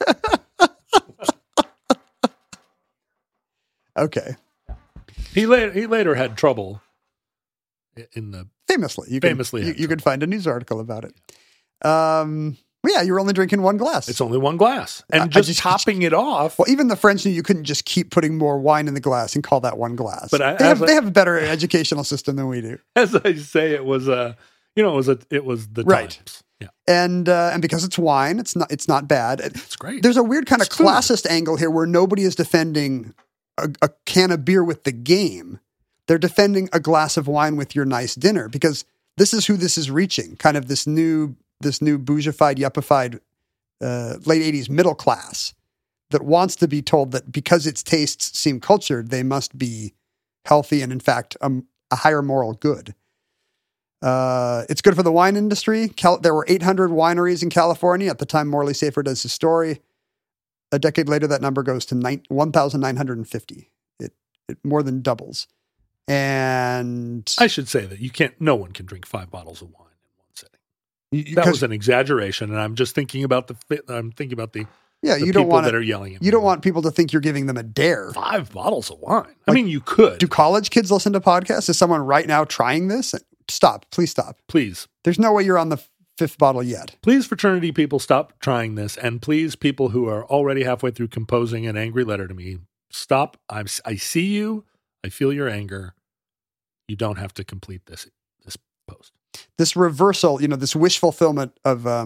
Okay. He later, he later had trouble in the... Famously. You famously. Can, you, you could find a news article about it. Um, well, yeah, you were only drinking one glass. It's only one glass. And uh, just, just topping it off. Well, even the French knew you couldn't just keep putting more wine in the glass and call that one glass. But I, they, have, I, they have a better educational system than we do. As I say, it was a, you know, it was a, it was the right. times. Yeah. And uh, and because it's wine, it's not it's not bad. It's great. There's a weird kind it's of classist food. angle here where nobody is defending a, a can of beer with the game. They're defending a glass of wine with your nice dinner, because this is who this is reaching. Kind of this new this new bougified, yuppified uh, late eighties middle class that wants to be told that because its tastes seem cultured, they must be healthy and in fact um, a higher moral good. Uh, it's good for the wine industry. Cal- there were eight hundred wineries in California at the time Morley Safer does his story. A decade later, that number goes to one thousand nine hundred fifty. It it more than doubles. And I should say that you can't. No one can drink five bottles of wine in one sitting. You, that was an exaggeration, and I'm just thinking about the. I'm thinking about the. Yeah, the you don't people want that are yelling at You me. don't want people to think you're giving them a dare. Five bottles of wine. Like, I mean, you could. Do college kids listen to podcasts? Is someone right now trying this? Stop. Please stop. Please. There's no way you're on the fifth bottle yet. Please, fraternity people, stop trying this. And please, people who are already halfway through composing an angry letter to me, stop. I'm, I see you. I feel your anger. You don't have to complete this this post. This reversal, you know, this wish fulfillment of um,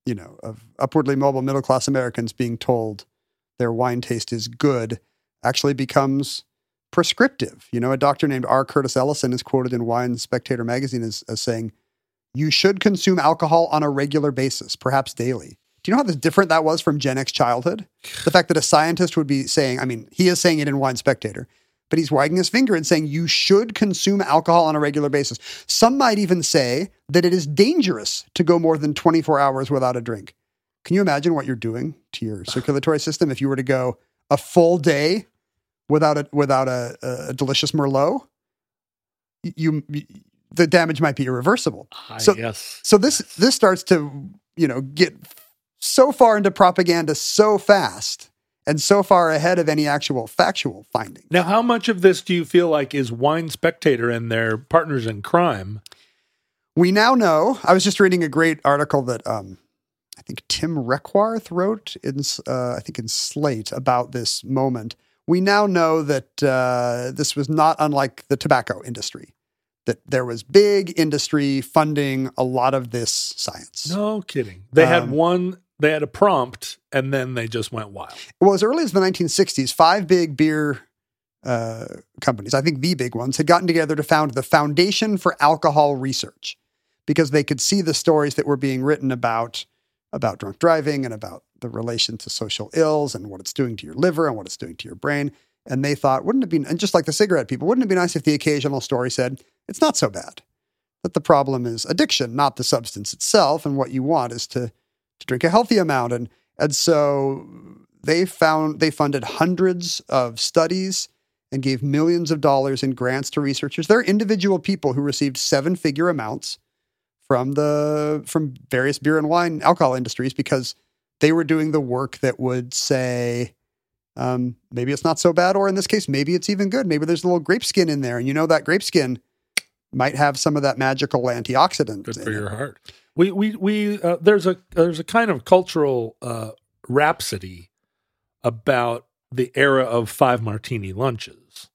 you know, of upwardly mobile middle-class Americans being told their wine taste is good actually becomes prescriptive. You know, a doctor named R. Curtis Ellison is quoted in Wine Spectator magazine as, as saying, "You should consume alcohol on a regular basis, perhaps daily." Do you know how different that was from Gen X childhood? The fact that a scientist would be saying, I mean, he is saying it in Wine Spectator, but he's wagging his finger and saying you should consume alcohol on a regular basis. Some might even say that it is dangerous to go more than twenty-four hours without a drink. Can you imagine what you're doing to your circulatory system if you were to go a full day without a without a, a delicious Merlot? You, you the damage might be irreversible. Ah, so yes. so this this starts to, you know, get so far into propaganda so fast and so far ahead of any actual factual findings. Now, how much of this do you feel like is Wine Spectator and their partners in crime? We now know, I was just reading a great article that um, I think Tim Reckwarth wrote in, uh, I think in Slate about this moment. We now know that uh, this was not unlike the tobacco industry, that there was big industry funding a lot of this science. No kidding. They had Um, one, they had a prompt, and then they just went wild. Well, as early as the nineteen sixties, five big beer uh, companies, I think the big ones, had gotten together to found the Foundation for Alcohol Research because they could see the stories that were being written about, about drunk driving and about the relation to social ills and what it's doing to your liver and what it's doing to your brain. And they thought, wouldn't it be, and just like the cigarette people, wouldn't it be nice if the occasional story said, it's not so bad, that the problem is addiction, not the substance itself. And what you want is to, to drink a healthy amount. And, and so they found, they funded hundreds of studies and gave millions of dollars in grants to researchers. There are individual people who received seven figure amounts from the, from various beer and wine alcohol industries because they were doing the work that would say, um, maybe it's not so bad, or in this case, maybe it's even good. Maybe there's a little grape skin in there, and you know that grape skin might have some of that magical antioxidant. Good in for it. your heart. We we we uh, there's a there's a kind of cultural uh, rhapsody about the era of five martini lunches,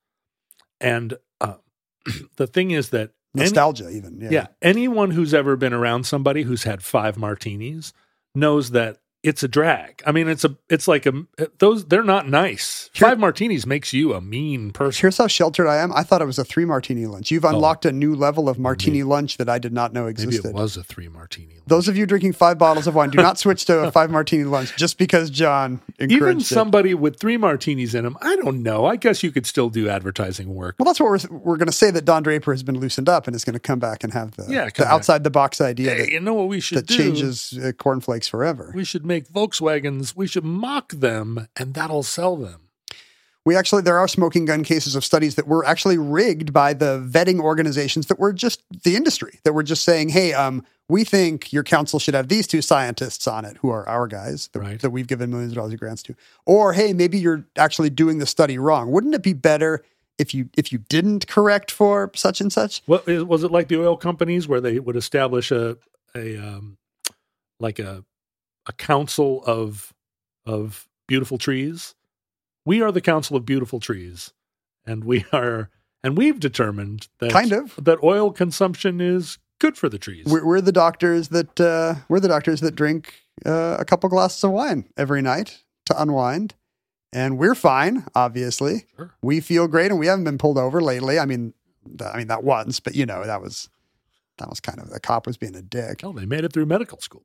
and uh, the thing is that any- Nostalgia, even. Yeah. yeah, anyone who's ever been around somebody who's had five martinis knows that it's a drag. I mean, it's a, it's like a, those, they're not nice. Here- Five martinis makes you a mean person. Here's how sheltered I am. I thought it was a three martini lunch. You've unlocked a new level of martini lunch that I did not know Maybe existed. it was a three martini lunch. Those of you drinking five bottles of wine, do not switch to a five martini lunch just because John encouraged Even it. somebody with three martinis in them, I don't know. I guess you could still do advertising work. Well, that's what we're we're going to say, that Don Draper has been loosened up and is going to come back and have the, Yeah, the come back. outside the box idea Hey, that, you know what we should that do? changes uh, cornflakes forever. We should make Volkswagens. We should mock them, and that'll sell them. We actually, there are smoking gun cases of studies that were actually rigged by the vetting organizations that were just the industry, that were just saying, hey, um, we think your council should have these two scientists on it, who are our guys that, Right. that we've given millions of dollars of grants to. Or, hey, maybe you're actually doing the study wrong. Wouldn't it be better if you if you didn't correct for such and such? What is- was it like the oil companies where they would establish a a um, like a a council of of beautiful trees? We are the council of beautiful trees, and we are and we've determined that Kind of. that oil consumption is good for the trees. We're, we're the doctors that uh, we're the doctors that drink uh, a couple glasses of wine every night to unwind, and we're fine. Obviously, Sure. we feel great, and we haven't been pulled over lately. I mean, th- I mean that once, but you know that was that was kind of, the cop was being a dick. Oh, they made it through medical school,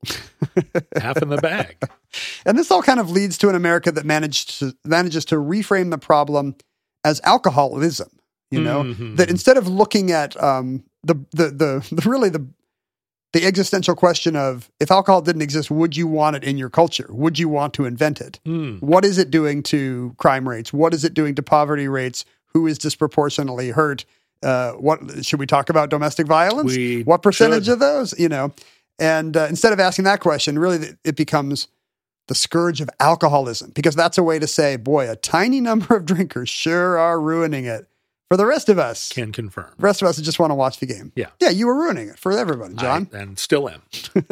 half in the bag. And this all kind of leads to an America that managed to, manages to reframe the problem as alcoholism. You know, Mhm. that instead of looking at um, the, the the the really the the existential question of, if alcohol didn't exist, would you want it in your culture? Would you want to invent it? Mm. What is it doing to crime rates? What is it doing to poverty rates? Who is disproportionately hurt? Uh, what should we talk about domestic violence? We what percentage should. of those? You know, and uh, instead of asking that question, really, it becomes the scourge of alcoholism, because that's a way to say, boy, a tiny number of drinkers sure are ruining it for the rest of us. Can confirm. The rest of us just want to watch the game. Yeah. Yeah, you were ruining it for everybody, John. I, and still am.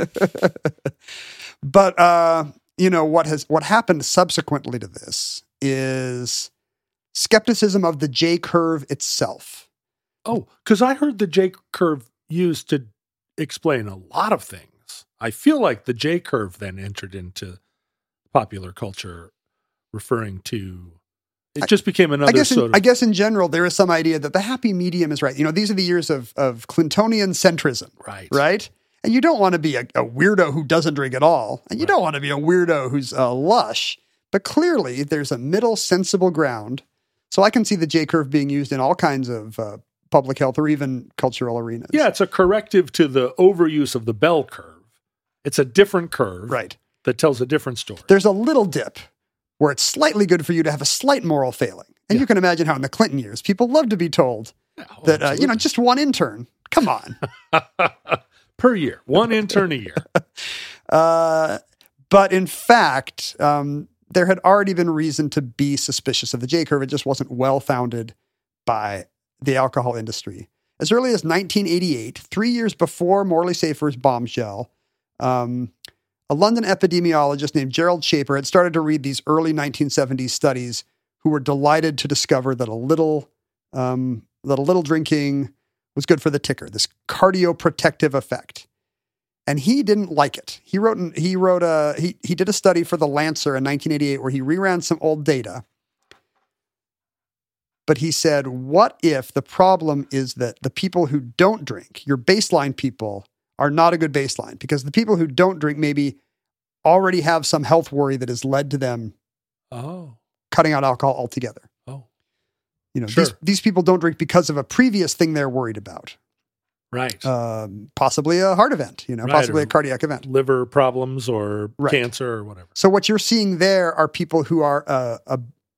But uh, you know what has what happened subsequently to this is skepticism of the J curve itself. Oh, because I heard the J curve used to explain a lot of things. I feel like the J curve then entered into popular culture, referring to it just became another I guess in, sort of. I guess in general there is some idea that the happy medium is right. You know, these are the years of of Clintonian centrism, Right. Right, and you don't want to be a, a weirdo who doesn't drink at all, and you Right. don't want to be a weirdo who's uh, lush. But clearly, there's a middle sensible ground. So I can see the J curve being used in all kinds of uh, public health or even cultural arenas. Yeah, it's a corrective to the overuse of the bell curve. It's a different curve, Right. that tells a different story. There's a little dip where it's slightly good for you to have a slight moral failing. And Yeah. you can imagine how in the Clinton years, people love to be told Yeah, oh, that, uh, you know, absolutely. just one intern. Come on. Per year, one intern a year. Uh, but in fact, um, there had already been reason to be suspicious of the J curve. It just wasn't well founded by the alcohol industry. As early as nineteen eighty-eight, three years before Morley Safer's bombshell, um, a London epidemiologist named Gerald Shaper had started to read these early nineteen seventies studies who were delighted to discover that a little, um, that a little drinking was good for the ticker, this cardioprotective effect. And he didn't like it. He wrote, an, he wrote a, he, he did a study for the Lancer in nineteen eighty-eight where he reran some old data. But he said, what if the problem is that the people who don't drink, your baseline people, are not a good baseline? Because the people who don't drink maybe already have some health worry that has led to them Oh, cutting out alcohol altogether. oh, You know, Sure. these, these people don't drink because of a previous thing they're worried about. right. Um, possibly a heart event, you know, Right, possibly or- a cardiac event. Liver problems or Right. cancer or whatever. So what you're seeing there are people who are uh, a,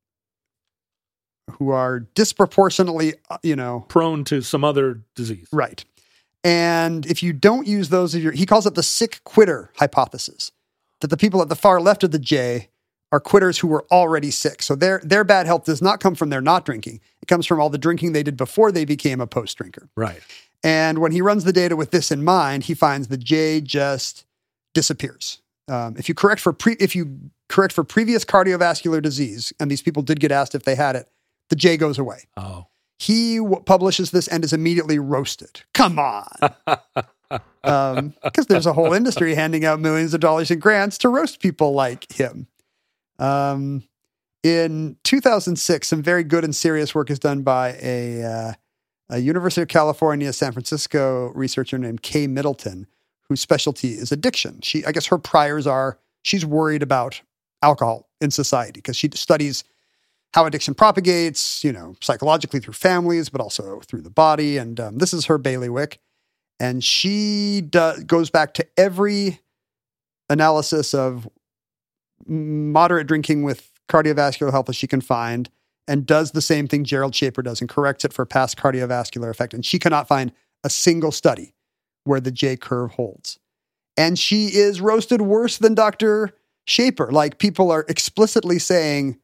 who are disproportionately, uh, you know, Prone to some other disease. right. And if you don't use those, of your, he calls it the sick quitter hypothesis, that the people at the far left of the J are quitters who were already sick. So their their bad health does not come from their not drinking. It comes from all the drinking they did before they became a post drinker. Right. And when he runs the data with this in mind, he finds the J just disappears. Um, if you correct for pre, if you correct for previous cardiovascular disease, and these people did get asked if they had it, the J goes away. Oh. He w- publishes this and is immediately roasted. Come on. Um, because there's a whole industry handing out millions of dollars in grants to roast people like him. Um, in two thousand six, some very good and serious work is done by a, uh, a University of California, San Francisco researcher named Kay Middleton, whose specialty is addiction. She, I guess her priors are, she's worried about alcohol in society because she studies how addiction propagates, you know, psychologically through families, but also through the body. And um, this is her bailiwick. And she do- goes back to every analysis of moderate drinking with cardiovascular health that she can find and does the same thing Gerald Shaper does and corrects it for past cardiovascular effect. And she cannot find a single study where the J curve holds. And she is roasted worse than Doctor Shaper. Like, people are explicitly saying,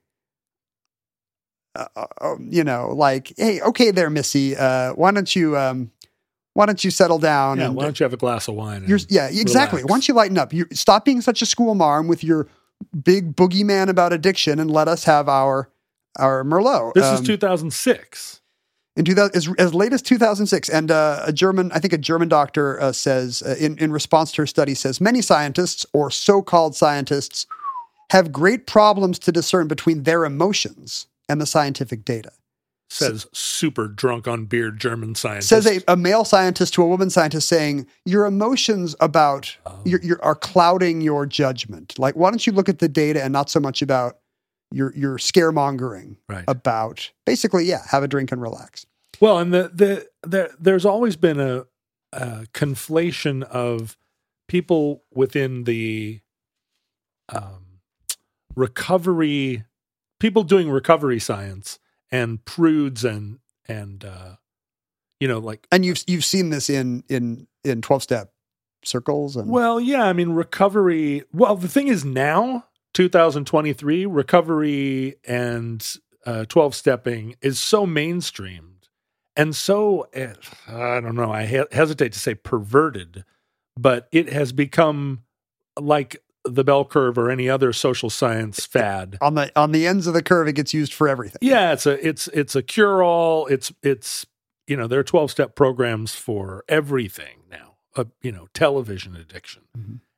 uh, uh, you know, like, hey, okay there, Missy, uh, why don't you, um, why don't you settle down? Yeah, and why don't you have a glass of wine? you're, and yeah, exactly. relax? Why don't you lighten up? You stop being such a school marm with your big boogeyman about addiction and let us have our our Merlot. This Um, is two thousand six. in two thousand, as, as late as two thousand six. And uh, a German, I think a German doctor uh, says, uh, in, in response to her study, says, many scientists or so-called scientists have great problems to discern between their emotions and the scientific data. Says super drunk on beer German scientist. Says a, a male scientist to a woman scientist saying, your emotions about, Oh. your, your, are clouding your judgment. Like, why don't you look at the data and not so much about your, your scaremongering Right. about, basically, yeah, have a drink and relax. Well, and the, the, the there's always been a, a conflation of people within the um, recovery, people doing recovery science and prudes and, and, uh, you know, like, And you've, you've seen this in, in, in twelve-step circles. And well, yeah, I mean, recovery. Well, the thing is now, two thousand twenty-three, recovery and uh, twelve stepping is so mainstreamed and so, eh, I don't know, I he- hesitate to say perverted, but it has become like the bell curve or any other social science fad. on the, on the ends of the curve, it gets used for everything. Yeah, it's a it's it's a cure all. It's it's you know, there are twelve step programs for everything now. Uh, you know, television addiction, Mhm.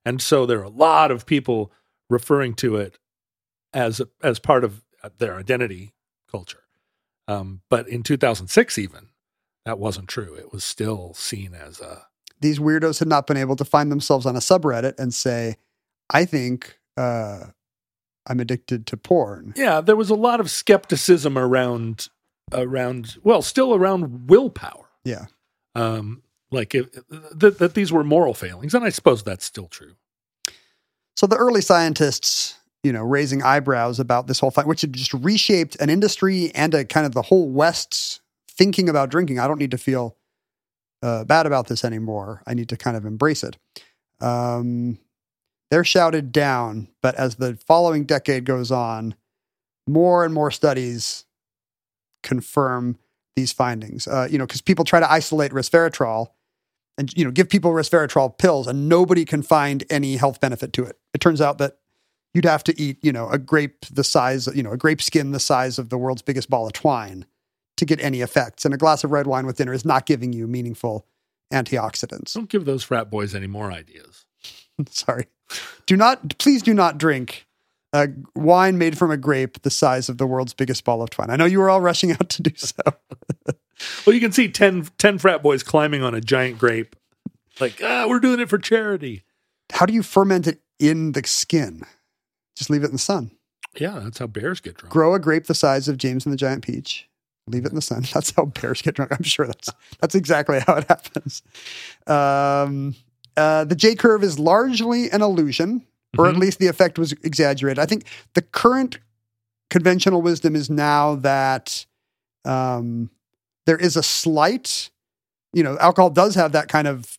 And so there are a lot of people referring to it as as part of their identity culture. Um, but in two thousand six, even, that wasn't true. It was still seen as a... These weirdos had not been able to find themselves on a subreddit and say, I think uh, I'm addicted to porn. Yeah, there was a lot of skepticism around, around well, still around willpower. Yeah. Um, like if, that, that these were moral failings. And I suppose that's still true. So the early scientists, you know, raising eyebrows about this whole fight, which had just reshaped an industry and a kind of the whole West's thinking about drinking. I don't need to feel uh, bad about this anymore. I need to kind of embrace it. Um, they're shouted down, but as the following decade goes on, more and more studies confirm these findings. Uh, you know, because people try to isolate resveratrol and, you know, give people resveratrol pills, and nobody can find any health benefit to it. It turns out that you'd have to eat, you know, a grape the size, you know, a grape skin the size of the world's biggest ball of twine to get any effects. And a glass of red wine with dinner is not giving you meaningful antioxidants. Don't give those frat boys any more ideas. Sorry. Do not, please do not drink a wine made from a grape the size of the world's biggest ball of twine. I know you were all rushing out to do so. Well, you can see ten, ten frat boys climbing on a giant grape. Like, ah, we're doing it for charity. How do you ferment it in the skin? Just leave it in the sun. Yeah, that's how bears get drunk. Grow a grape the size of James and the Giant Peach. Leave it in the sun. That's how bears get drunk. I'm sure that's that's exactly how it happens. Um, uh, the J curve is largely an illusion, or Mm-hmm. at least the effect was exaggerated. I think the current conventional wisdom is now that um, there is a slight, you know, alcohol does have that kind of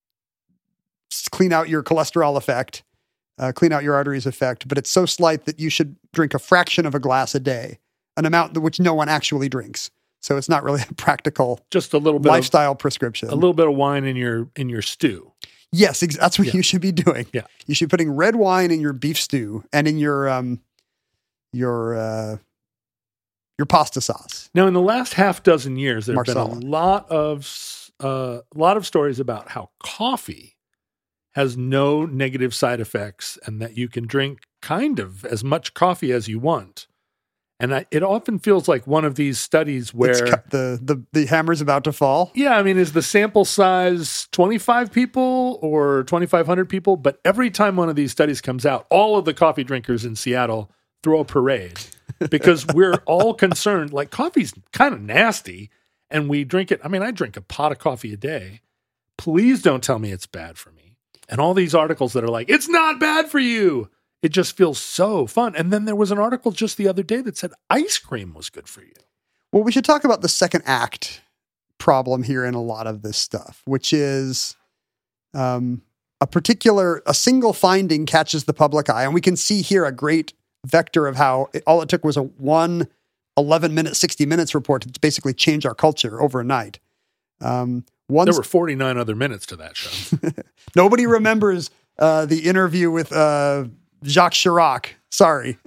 clean out your cholesterol effect, uh, clean out your arteries effect, but it's so slight that you should drink a fraction of a glass a day, an amount which no one actually drinks. So it's not really a practical Just a little bit lifestyle of, prescription. a little bit of wine in your in your stew. Yes, ex- that's what Yeah. you should be doing. Yeah. You should be putting red wine in your beef stew and in your um your uh your pasta sauce. Now, in the last half dozen years, there have been Marsala. a lot of uh, a lot of stories about how coffee has no negative side effects, and that you can drink kind of as much coffee as you want. And I, it often feels like one of these studies where, It's cu- the the the hammer's about to fall. yeah, I mean, is the sample size twenty-five people or twenty-five hundred people? But every time one of these studies comes out, all of the coffee drinkers in Seattle throw a parade because we're all concerned, like coffee's kind of nasty and we drink it. I mean, I drink a pot of coffee a day. Please don't tell me it's bad for me. And all these articles that are like, it's not bad for you. It just feels so fun. And then there was an article just the other day that said ice cream was good for you. Well, we should talk about the second act problem here in a lot of this stuff, which is um, a particular, a single finding catches the public eye. And we can see here a great vector of how it, all it took was a one eleven minute, sixty minutes report to basically change our culture overnight. Um, one There were forty-nine other minutes to that show. Nobody remembers uh, the interview with uh, Jacques Chirac. Sorry.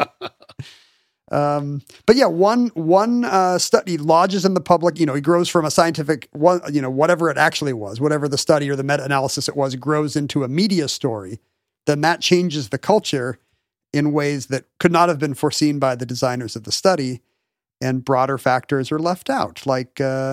um, but yeah, one one uh, study lodges in the public. You know, it grows from a scientific, one, you know, whatever it actually was, whatever the study or the meta-analysis it was, grows into a media story. Then that changes the culture in ways that could not have been foreseen by the designers of the study, and broader factors are left out. Like, uh,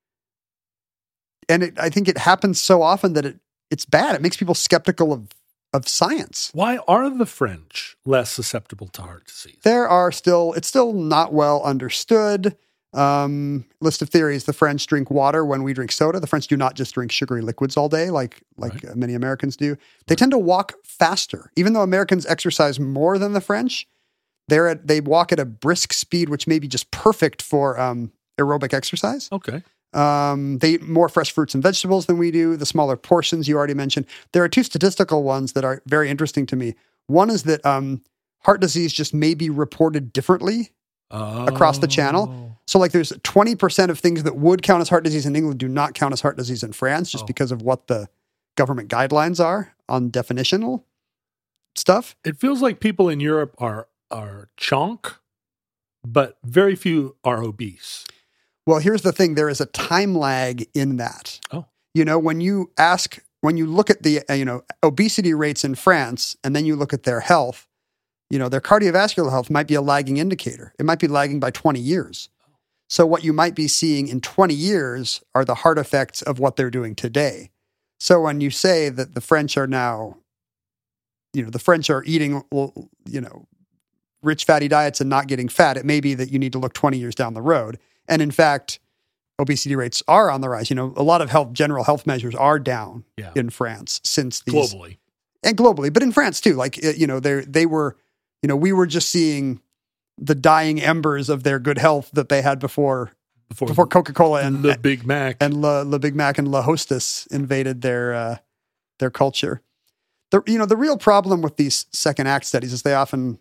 and it, I think it happens so often that it it's bad. It makes people skeptical of of science. Why are the French less susceptible to heart disease? There are still, it's still not well understood. Um, list of theories: the French drink water when we drink soda. The French do not just drink sugary liquids all day, like like Right. uh, many Americans do. They tend to walk faster, even though Americans exercise more than the French. They're at, they walk at a brisk speed, which may be just perfect for um, aerobic exercise. Okay. Um, they eat more fresh fruits and vegetables than we do. The smaller portions you already mentioned. There are two statistical ones that are very interesting to me. One is that um, heart disease just may be reported differently across the channel. So like there's twenty percent of things that would count as heart disease in England do not count as heart disease in France, just Oh. because of what the government guidelines are on definitional stuff. It feels like people in Europe are are chonk, but very few are obese. Well, here's the thing. There is a time lag in that. Oh. You know, when you ask when you look at the uh, you know obesity rates in France, and then you look at their health, you know their cardiovascular health might be a lagging indicator. It might be lagging by twenty years. So what you might be seeing in twenty years are the hard effects of what they're doing today. So when you say that the French are now, you know, the French are eating, you know, rich fatty diets and not getting fat, it may be that you need to look twenty years down the road. And in fact, obesity rates are on the rise. You know, a lot of health, general health measures are down Yeah. in France since these, Globally. and globally, but in France too. Like, you know, they they were, you know, we were just seeing the dying embers of their good health that they had before Before, before Coca-Cola and the Big Mac. and Le, Le Big Mac and La Hostess invaded their uh, their culture. The you know the real problem with these second act studies is they often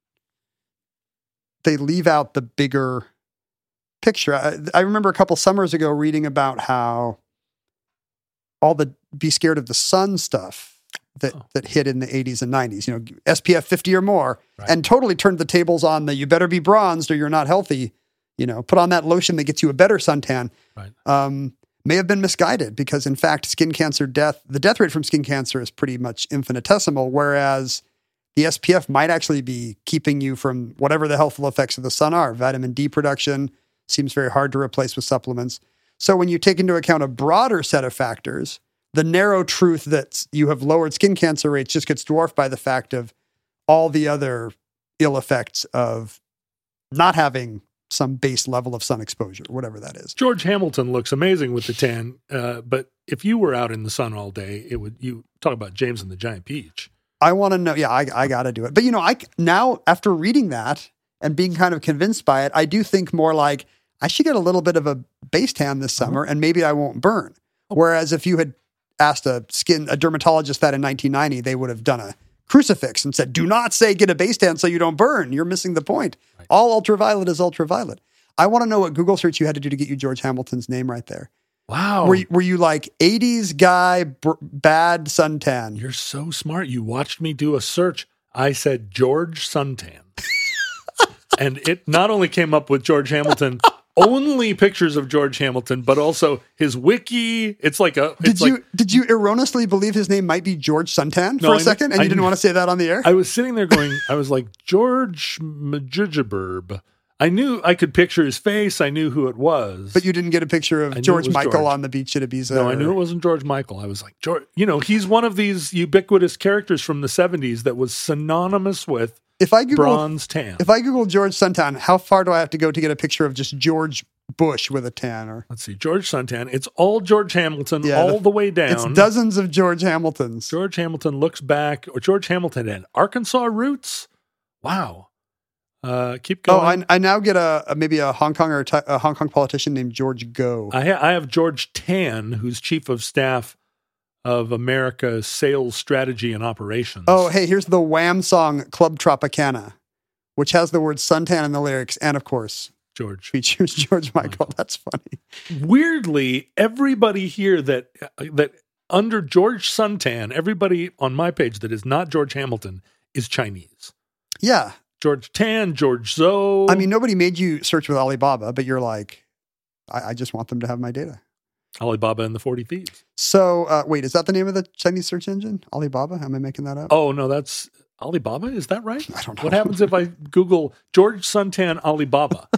they leave out the bigger picture. I, I remember a couple summers ago reading about how all the be scared of the sun stuff that Oh. that hit in the eighties and nineties, you know, S P F fifty or more, Right. and totally turned the tables on the you better be bronzed or you're not healthy. You know, put on that lotion that gets you a better suntan. Right. Um, may have been misguided because, in fact, skin cancer death, the death rate from skin cancer is pretty much infinitesimal, whereas the S P F might actually be keeping you from whatever the healthful effects of the sun are. Vitamin D production seems very hard to replace with supplements. So when you take into account a broader set of factors, the narrow truth that you have lowered skin cancer rates just gets dwarfed by the fact of all the other ill effects of not having some base level of sun exposure, whatever that is. George Hamilton looks amazing with the tan, uh, but if you were out in the sun all day, it would. You talk about James and the Giant Peach. I want to know. Yeah, I, I got to do it. But you know, I now after reading that and being kind of convinced by it, I do think more like I should get a little bit of a base tan this summer, and maybe I won't burn. Whereas if you had asked a skin a dermatologist that in nineteen ninety, they would have done a crucifix and said, "Do not say get a base tan so you don't burn. You're missing the point. Right. All ultraviolet is ultraviolet." I want to know what Google search you had to do to get you George Hamilton's name right there. Wow. Were you, were you like eighties guy, br- bad suntan? You're so smart. You watched me do a search. I said George Suntan. And it not only came up with George Hamilton, only pictures of George Hamilton, but also his wiki. It's like a. Did It's you like, did you erroneously believe his name might be George Suntan No, for I a kn- second, and I you didn't kn- want to say that on the air? I was sitting there going, I was like, George Majijaburb. I knew I could picture his face. I knew who it was. But you didn't get a picture I of knew it George was Michael George. on the beach at Ibiza. No, I knew or- it wasn't George Michael. I was like, George, you know, he's one of these ubiquitous characters from the seventies that was synonymous with If I Google bronze tan. if I Google George Suntan, how far do I have to go to get a picture of just George Bush with a tan? Or Let's see, George Suntan. It's all George Hamilton Yeah, all the- the way down. it's dozens of George Hamiltons. George Hamilton looks back, or George Hamilton had Arkansas roots. Wow. Uh, keep Oh, going. I, I now get a, a maybe a Hong Kong or a, Thai- a Hong Kong politician named George Go. I, ha- I have George Tan, who's chief of staff of America's sales strategy and operations. Oh, hey, here's the Wham song Club Tropicana, which has the word suntan in the lyrics, and of course George. features George Michael. That's funny. Weirdly, everybody here that that under George Suntan, everybody on my page that is not George Hamilton is Chinese. Yeah. George Tan, George Zhou. I mean, nobody made you search with Alibaba, but you're like, I, I just want them to have my data. Alibaba and the forty Thieves. So, uh, wait, is that the name of the Chinese search engine? Alibaba? Am I making that up? Oh, no, that's Alibaba. Is that right? I don't know. What happens if I Google George Suntan Alibaba?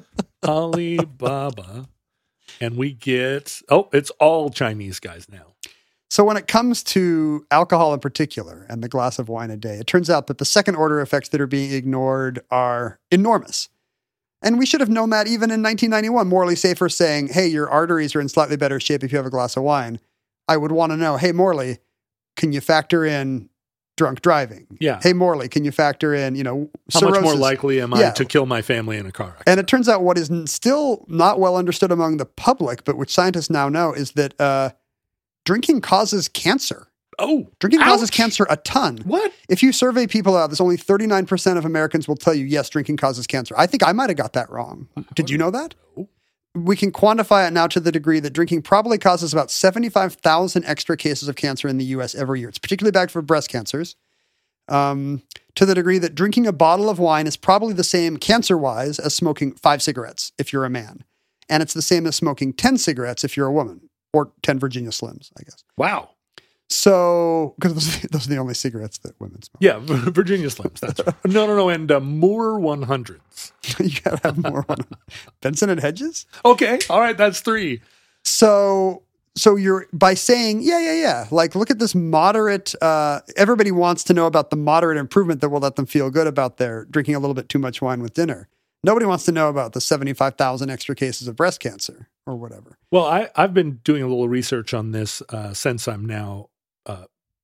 Alibaba. And we get, oh, it's all Chinese guys now. So when it comes to alcohol in particular and the glass of wine a day, it turns out that the second order effects that are being ignored are enormous. And we should have known that even in nineteen ninety-one, Morley Safer saying, hey, your arteries are in slightly better shape if you have a glass of wine. I would want to know, hey, Morley, can you factor in drunk driving? Yeah. Hey, Morley, can you factor in, you know, How much more cirrhosis? likely am I Yeah. to kill my family in a car accident? And it turns out what is n- still not well understood among the public, but which scientists now know, is that uh, drinking causes cancer. Oh, Drinking causes ouch. cancer a ton. What? If you survey people out, there's only thirty-nine percent of Americans will tell you, yes, drinking causes cancer. I think I might have got that wrong. Did you know that? No. We can quantify it now to the degree that drinking probably causes about seventy-five thousand extra cases of cancer in the U S every year. It's particularly bad for breast cancers. Um, to the degree that drinking a bottle of wine is probably the same cancer-wise as smoking five cigarettes if you're a man. And it's the same as smoking ten cigarettes if you're a woman, or ten Virginia Slims, I guess. Wow. So, because those, those are the only cigarettes that women smoke. Yeah, Virginia Slims. That's right. No, no, no. And uh, Moore one hundreds. You gotta have more one. Benson and Hedges? Okay. All right. That's three. So, so you're, by saying, yeah, yeah, yeah, like, look at this moderate, uh, everybody wants to know about the moderate improvement that will let them feel good about their drinking a little bit too much wine with dinner. Nobody wants to know about the seventy-five thousand extra cases of breast cancer or whatever. Well, I, I've been doing a little research on this uh, since I'm now, uh,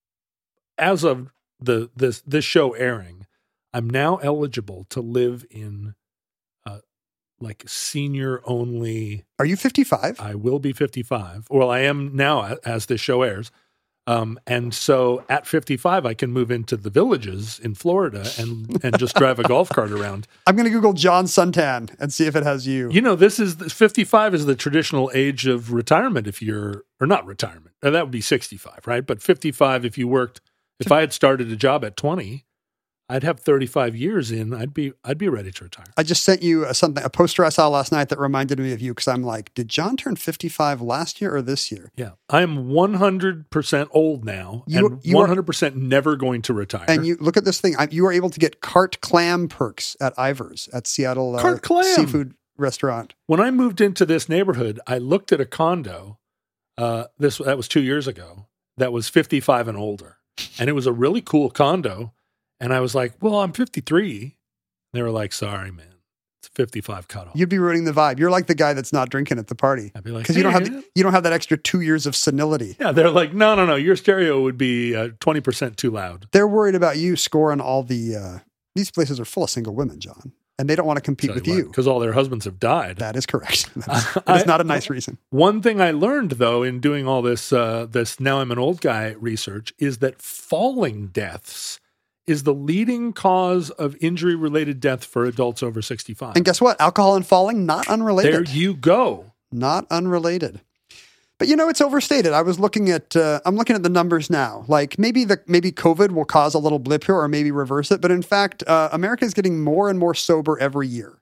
as of the this this show airing, I'm now eligible to live in uh, like senior only. Are you fifty-five? I will be fifty-five. Well, I am now as this show airs. Um, and so at fifty-five, I can move into the villages in Florida and, and just drive a golf cart around. I'm going to Google John Suntan and see if it has you. You know, this is fifty-five is the traditional age of retirement if you're, or not retirement. That would be sixty-five, right? But fifty-five, if you worked, if I had started a job at twenty, I'd have thirty-five years in. I'd be, I'd be ready to retire. I just sent you a, something, a poster I saw last night that reminded me of you because I'm like, did John turn fifty-five last year or this year? Yeah. I'm one hundred percent old now You- and you are- one hundred percent never going to retire. And you look at this thing. I, you are able to get cart clam perks at Ivar's at Seattle uh, Cart clam. seafood restaurant. When I moved into this neighborhood, I looked at a condo. Uh, this that was two years ago. That was fifty-five and older, and it was a really cool condo. And I was like, "Well, I'm fifty-three." They were like, "Sorry, man, it's fifty-five cutoff." You'd be ruining the vibe. You're like the guy that's not drinking at the party I'd be like, because you don't "Hey, have man." the, you don't have that extra two years of senility. Yeah, they're like, "No, no, no. Your stereo would be uh, twenty percent too loud." They're worried about you scoring all the. Uh, these places are full of single women, John, and they don't want to compete with you. Because all their husbands have died. That is correct. That's, I- that is not a nice reason. One thing I learned, though, in doing all this, uh, this now I'm an old guy research, is that falling deaths is the leading cause of injury-related death for adults over sixty-five. And guess what? Alcohol and falling, not unrelated. There you go. Not unrelated. But you know, it's overstated. I was looking at, uh, I'm looking at the numbers now. Like maybe the maybe COVID will cause a little blip here, or maybe reverse it. But in fact, uh, America is getting more and more sober every year.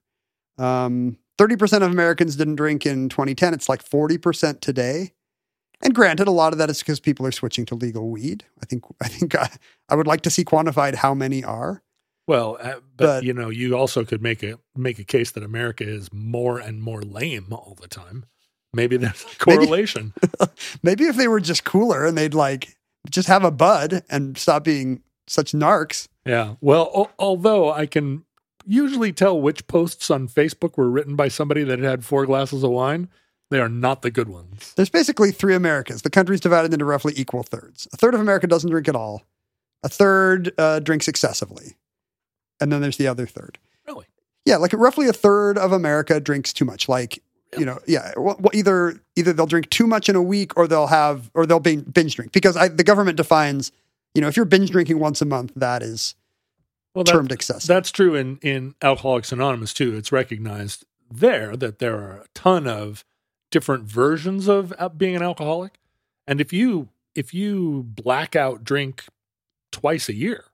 Um, thirty percent of Americans didn't drink in twenty ten. It's like forty percent today. And granted, a lot of that is because people are switching to legal weed. I think I think I, I would like to see quantified how many are. Well, uh, but, But- you know, you also could make a make a case that America is more and more lame all the time. Maybe there's a correlation. Maybe if they were just cooler and they'd like just have a bud and stop being such narcs. Yeah. Well, al- although I can usually tell which posts on Facebook were written by somebody that had four glasses of wine. They are not the good ones. There's basically three Americas. The country's divided into roughly equal thirds. A third of America doesn't drink at all. A third uh, drinks excessively. And then there's the other third. Really? Yeah, like roughly a third of America drinks too much. Like, you know, yeah, well, well, either either they'll drink too much in a week or they'll have, or they'll binge, binge drink. Because I, the government defines, you know, if you're binge drinking once a month, that is Well, termed that, excessive. that's true in, in Alcoholics Anonymous, too. It's recognized there that there are a ton of different versions of uh, being an alcoholic. And if you if you blackout drink twice a year,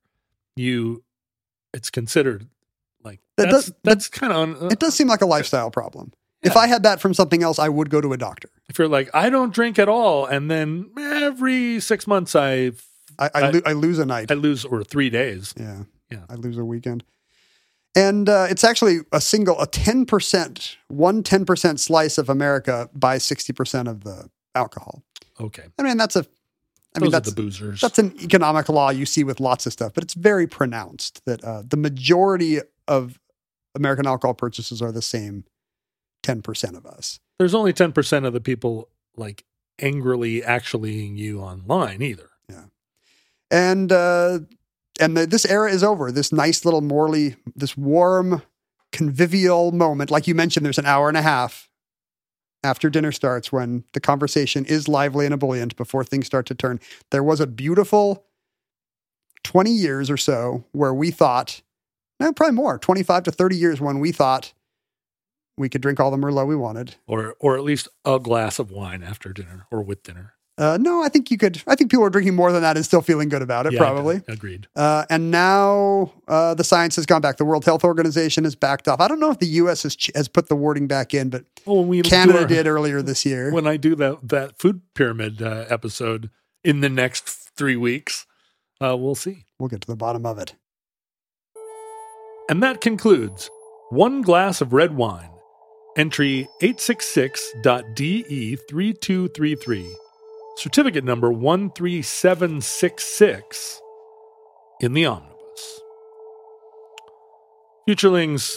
you it's considered like That that's does- that's kind of uh, It does seem like a lifestyle problem. If Yeah. I had that from something else, I would go to a doctor. if you're like I don't drink at all, and then every six months I I, I, I- lo- I lose a night. I lose or three days. Yeah. Yeah. I lose a weekend. And uh, it's actually a single, a ten percent, one ten percent slice of America buys sixty percent of the alcohol. Okay, I mean, that's a, I those mean, are that's, the boozers. that's an economic law you see with lots of stuff, but it's very pronounced that uh, the majority of American alcohol purchases are the same ten percent of us. There's only ten percent of the people like angrily actuallying you online either. And, uh, and the, this era is over. This nice little Morley, this warm, convivial moment. Like you mentioned, there's an hour and a half after dinner starts when the conversation is lively and ebullient before things start to turn. There was a beautiful twenty years or so where we thought, no, probably more, twenty-five to thirty years when we thought we could drink all the Merlot we wanted. Or or at least a glass of wine after dinner or with dinner. Uh, no, I think you could. I think people are drinking more than that and still feeling good about it, Yeah, probably. agreed. Uh, and now uh, the science has gone back. The World Health Organization has backed off. I don't know if the U S has ch- has put the wording back in, but Well, when we do Canada our- did earlier this year. When I do that that food pyramid uh, episode in the next three weeks. Uh, we'll see. We'll get to the bottom of it. And that concludes One Glass of Red Wine, entry eight six six D E three two three three, certificate number one three seven six six, in the omnibus. Futurelings,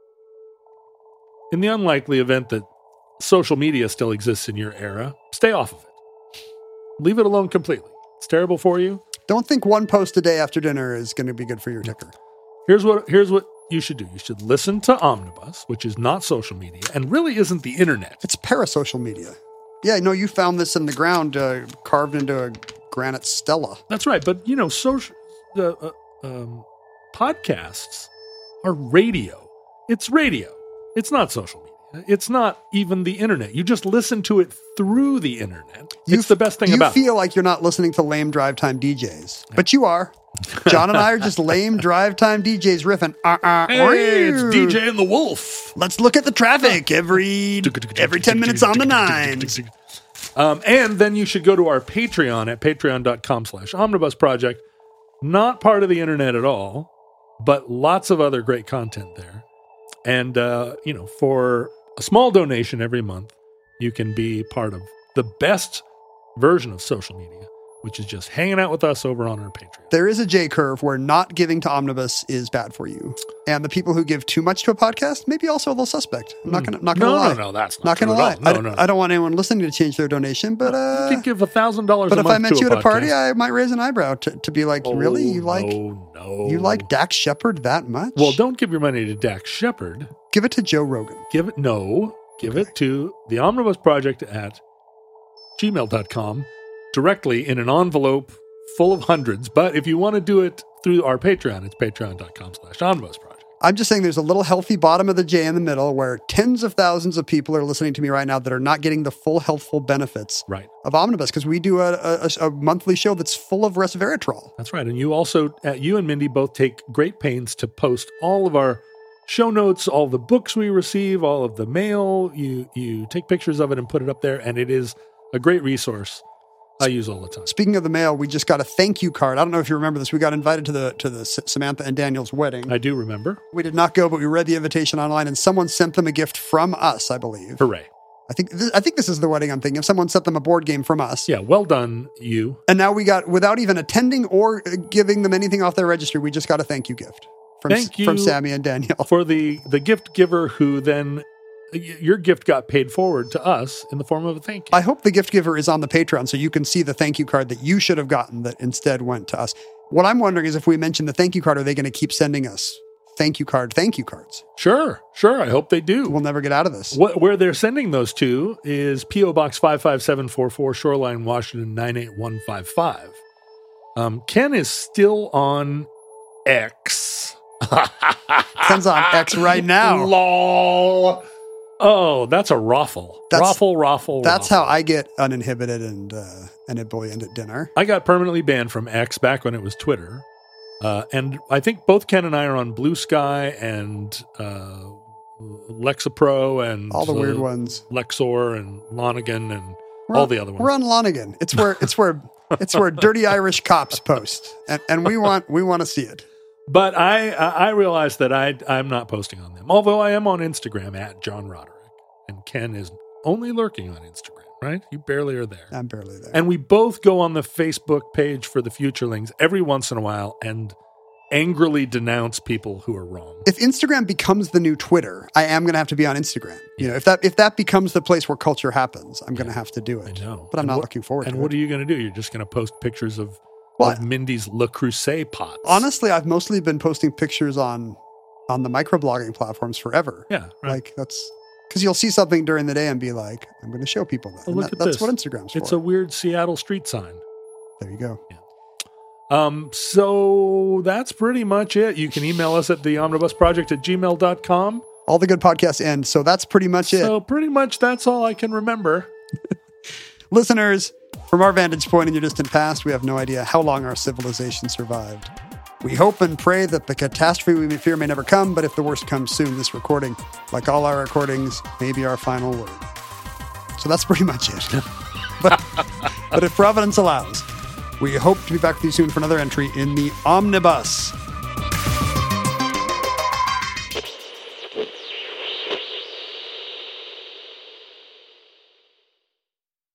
in the unlikely event that social media still exists in your era, stay off of it. Leave it alone completely. It's terrible for you. Don't think one post a day after dinner is going to be good for your ticker. Here's what here's what you should do. You should listen to Omnibus, which is not social media and really isn't the internet. It's parasocial media. Yeah, no, you found this in the ground, uh, carved into a granite stela. That's right. But, you know, social the uh, um, podcasts are radio. It's radio. It's not social media. It's not even the internet. You just listen to it through the internet. You it's the best thing you about it. You feel like you're not listening to lame drive time D Js, but you are. John and I are just lame drive time D Js riffing. Uh-uh. Hey, it's D J and the Wolf. Let's look at the traffic every every ten minutes on the nines. Um, and then you should go to our Patreon at patreon.com slash omnibus project. Not part of the internet at all, but lots of other great content there. And, uh, you know, for a small donation every month, you can be part of the best version of social media, which is just hanging out with us over on our Patreon. There is a J curve where not giving to Omnibus is bad for you. And the people who give too much to a podcast, maybe also a little suspect. I'm not going to not gonna no, lie. No, no, that's not, not going to lie. No, I, no, no. I don't want anyone listening to change their donation, but uh, you could give one thousand dollars but a if month I met to you a at a podcast. party, I might raise an eyebrow to, to be like, oh, really? You like no, no. you like Dax Shepard that much? Well, don't give your money to Dax Shepard. Give it to Joe Rogan. Give it, no, give Okay. it to the Omnibus Project at gmail dot com directly in an envelope full of hundreds. But if you want to do it through our Patreon, it's patreon.com slash omnibus project. I'm just saying there's a little healthy bottom of the J in the middle where tens of thousands of people are listening to me right now that are not getting the full healthful benefits Right. of Omnibus because we do a, a, a monthly show that's full of resveratrol. That's right. And you also, uh, you and Mindy both take great pains to post all of our show notes, all the books we receive, all of the mail. You, you take pictures of it and put it up there. And it is a great resource I use all the time. Speaking of the mail, we just got a thank you card. I don't know if you remember this. We got invited to the to the S- Samantha and Daniel's wedding. I do remember. We did not go, but we read the invitation online, and someone sent them a gift from us, I believe. Hooray. I think th- I think this is the wedding I'm thinking of. Someone sent them a board game from us. Yeah, well done, you. And now we got, without even attending or uh, giving them anything off their registry, we just got a thank you gift from, Thank you from Sammy and Danielle. For the, the gift giver who then, your gift got paid forward to us in the form of a thank you. I hope the gift giver is on the Patreon so you can see the thank you card that you should have gotten that instead went to us. What I'm wondering is if we mention the thank you card, are they going to keep sending us thank you card thank you cards? Sure, sure. I hope they do. We'll never get out of this. What, where they're sending those to is P O Box five five seven four four, Shoreline, Washington, nine eight one five five. Um, Ken is still on X. Ken's on X right now. Lol. Oh, that's a raffle. That's- raffle, raffle, That's raffle. how I get uninhibited and uh, and ebullient at dinner. I got permanently banned from X back when it was Twitter. Uh, and I think both Ken and I are on Blue Sky and uh, Lexapro and All the weird uh, ones. Lexor and Lonigan and We're all on- the other ones. We're on Lonigan. It's where it's where it's where dirty Irish cops post, and, and we want we want to see it. But I I realized that I I'm not posting on them. Although I am on Instagram at John Roderick, and Ken is only lurking on Instagram. Right? You barely are there. I'm barely there. And we both go on the Facebook page for the Futurelings every once in a while and angrily denounce people who are wrong. If Instagram becomes the new Twitter, I am going to have to be on Instagram. You know, if that if that becomes the place where culture happens, I'm going to have to do it. I know. But I'm And not what- looking forward And to what it. are you going to do? You're just going to post pictures of, Well, of Mindy's Le Creuset pots. Honestly, I've mostly been posting pictures on on the microblogging platforms forever. Yeah, right. Like that's because you'll see something during the day and be like, I'm going to show people that. Well, And look that- at that's this. what Instagram's It's for. a weird Seattle street sign. There you go. Um, so that's pretty much it. You can email us at the omnibus project at gmail dot com. All the good podcasts end. So that's pretty much it. So pretty much that's all I can remember. Listeners, from our vantage point in your distant past, we have no idea how long our civilization survived. We hope and pray that the catastrophe we may fear may never come, but if the worst comes soon, this recording, like all our recordings, may be our final word. So that's pretty much it. but, but if Providence allows, We hope to be back with you soon for another entry in the Omnibus.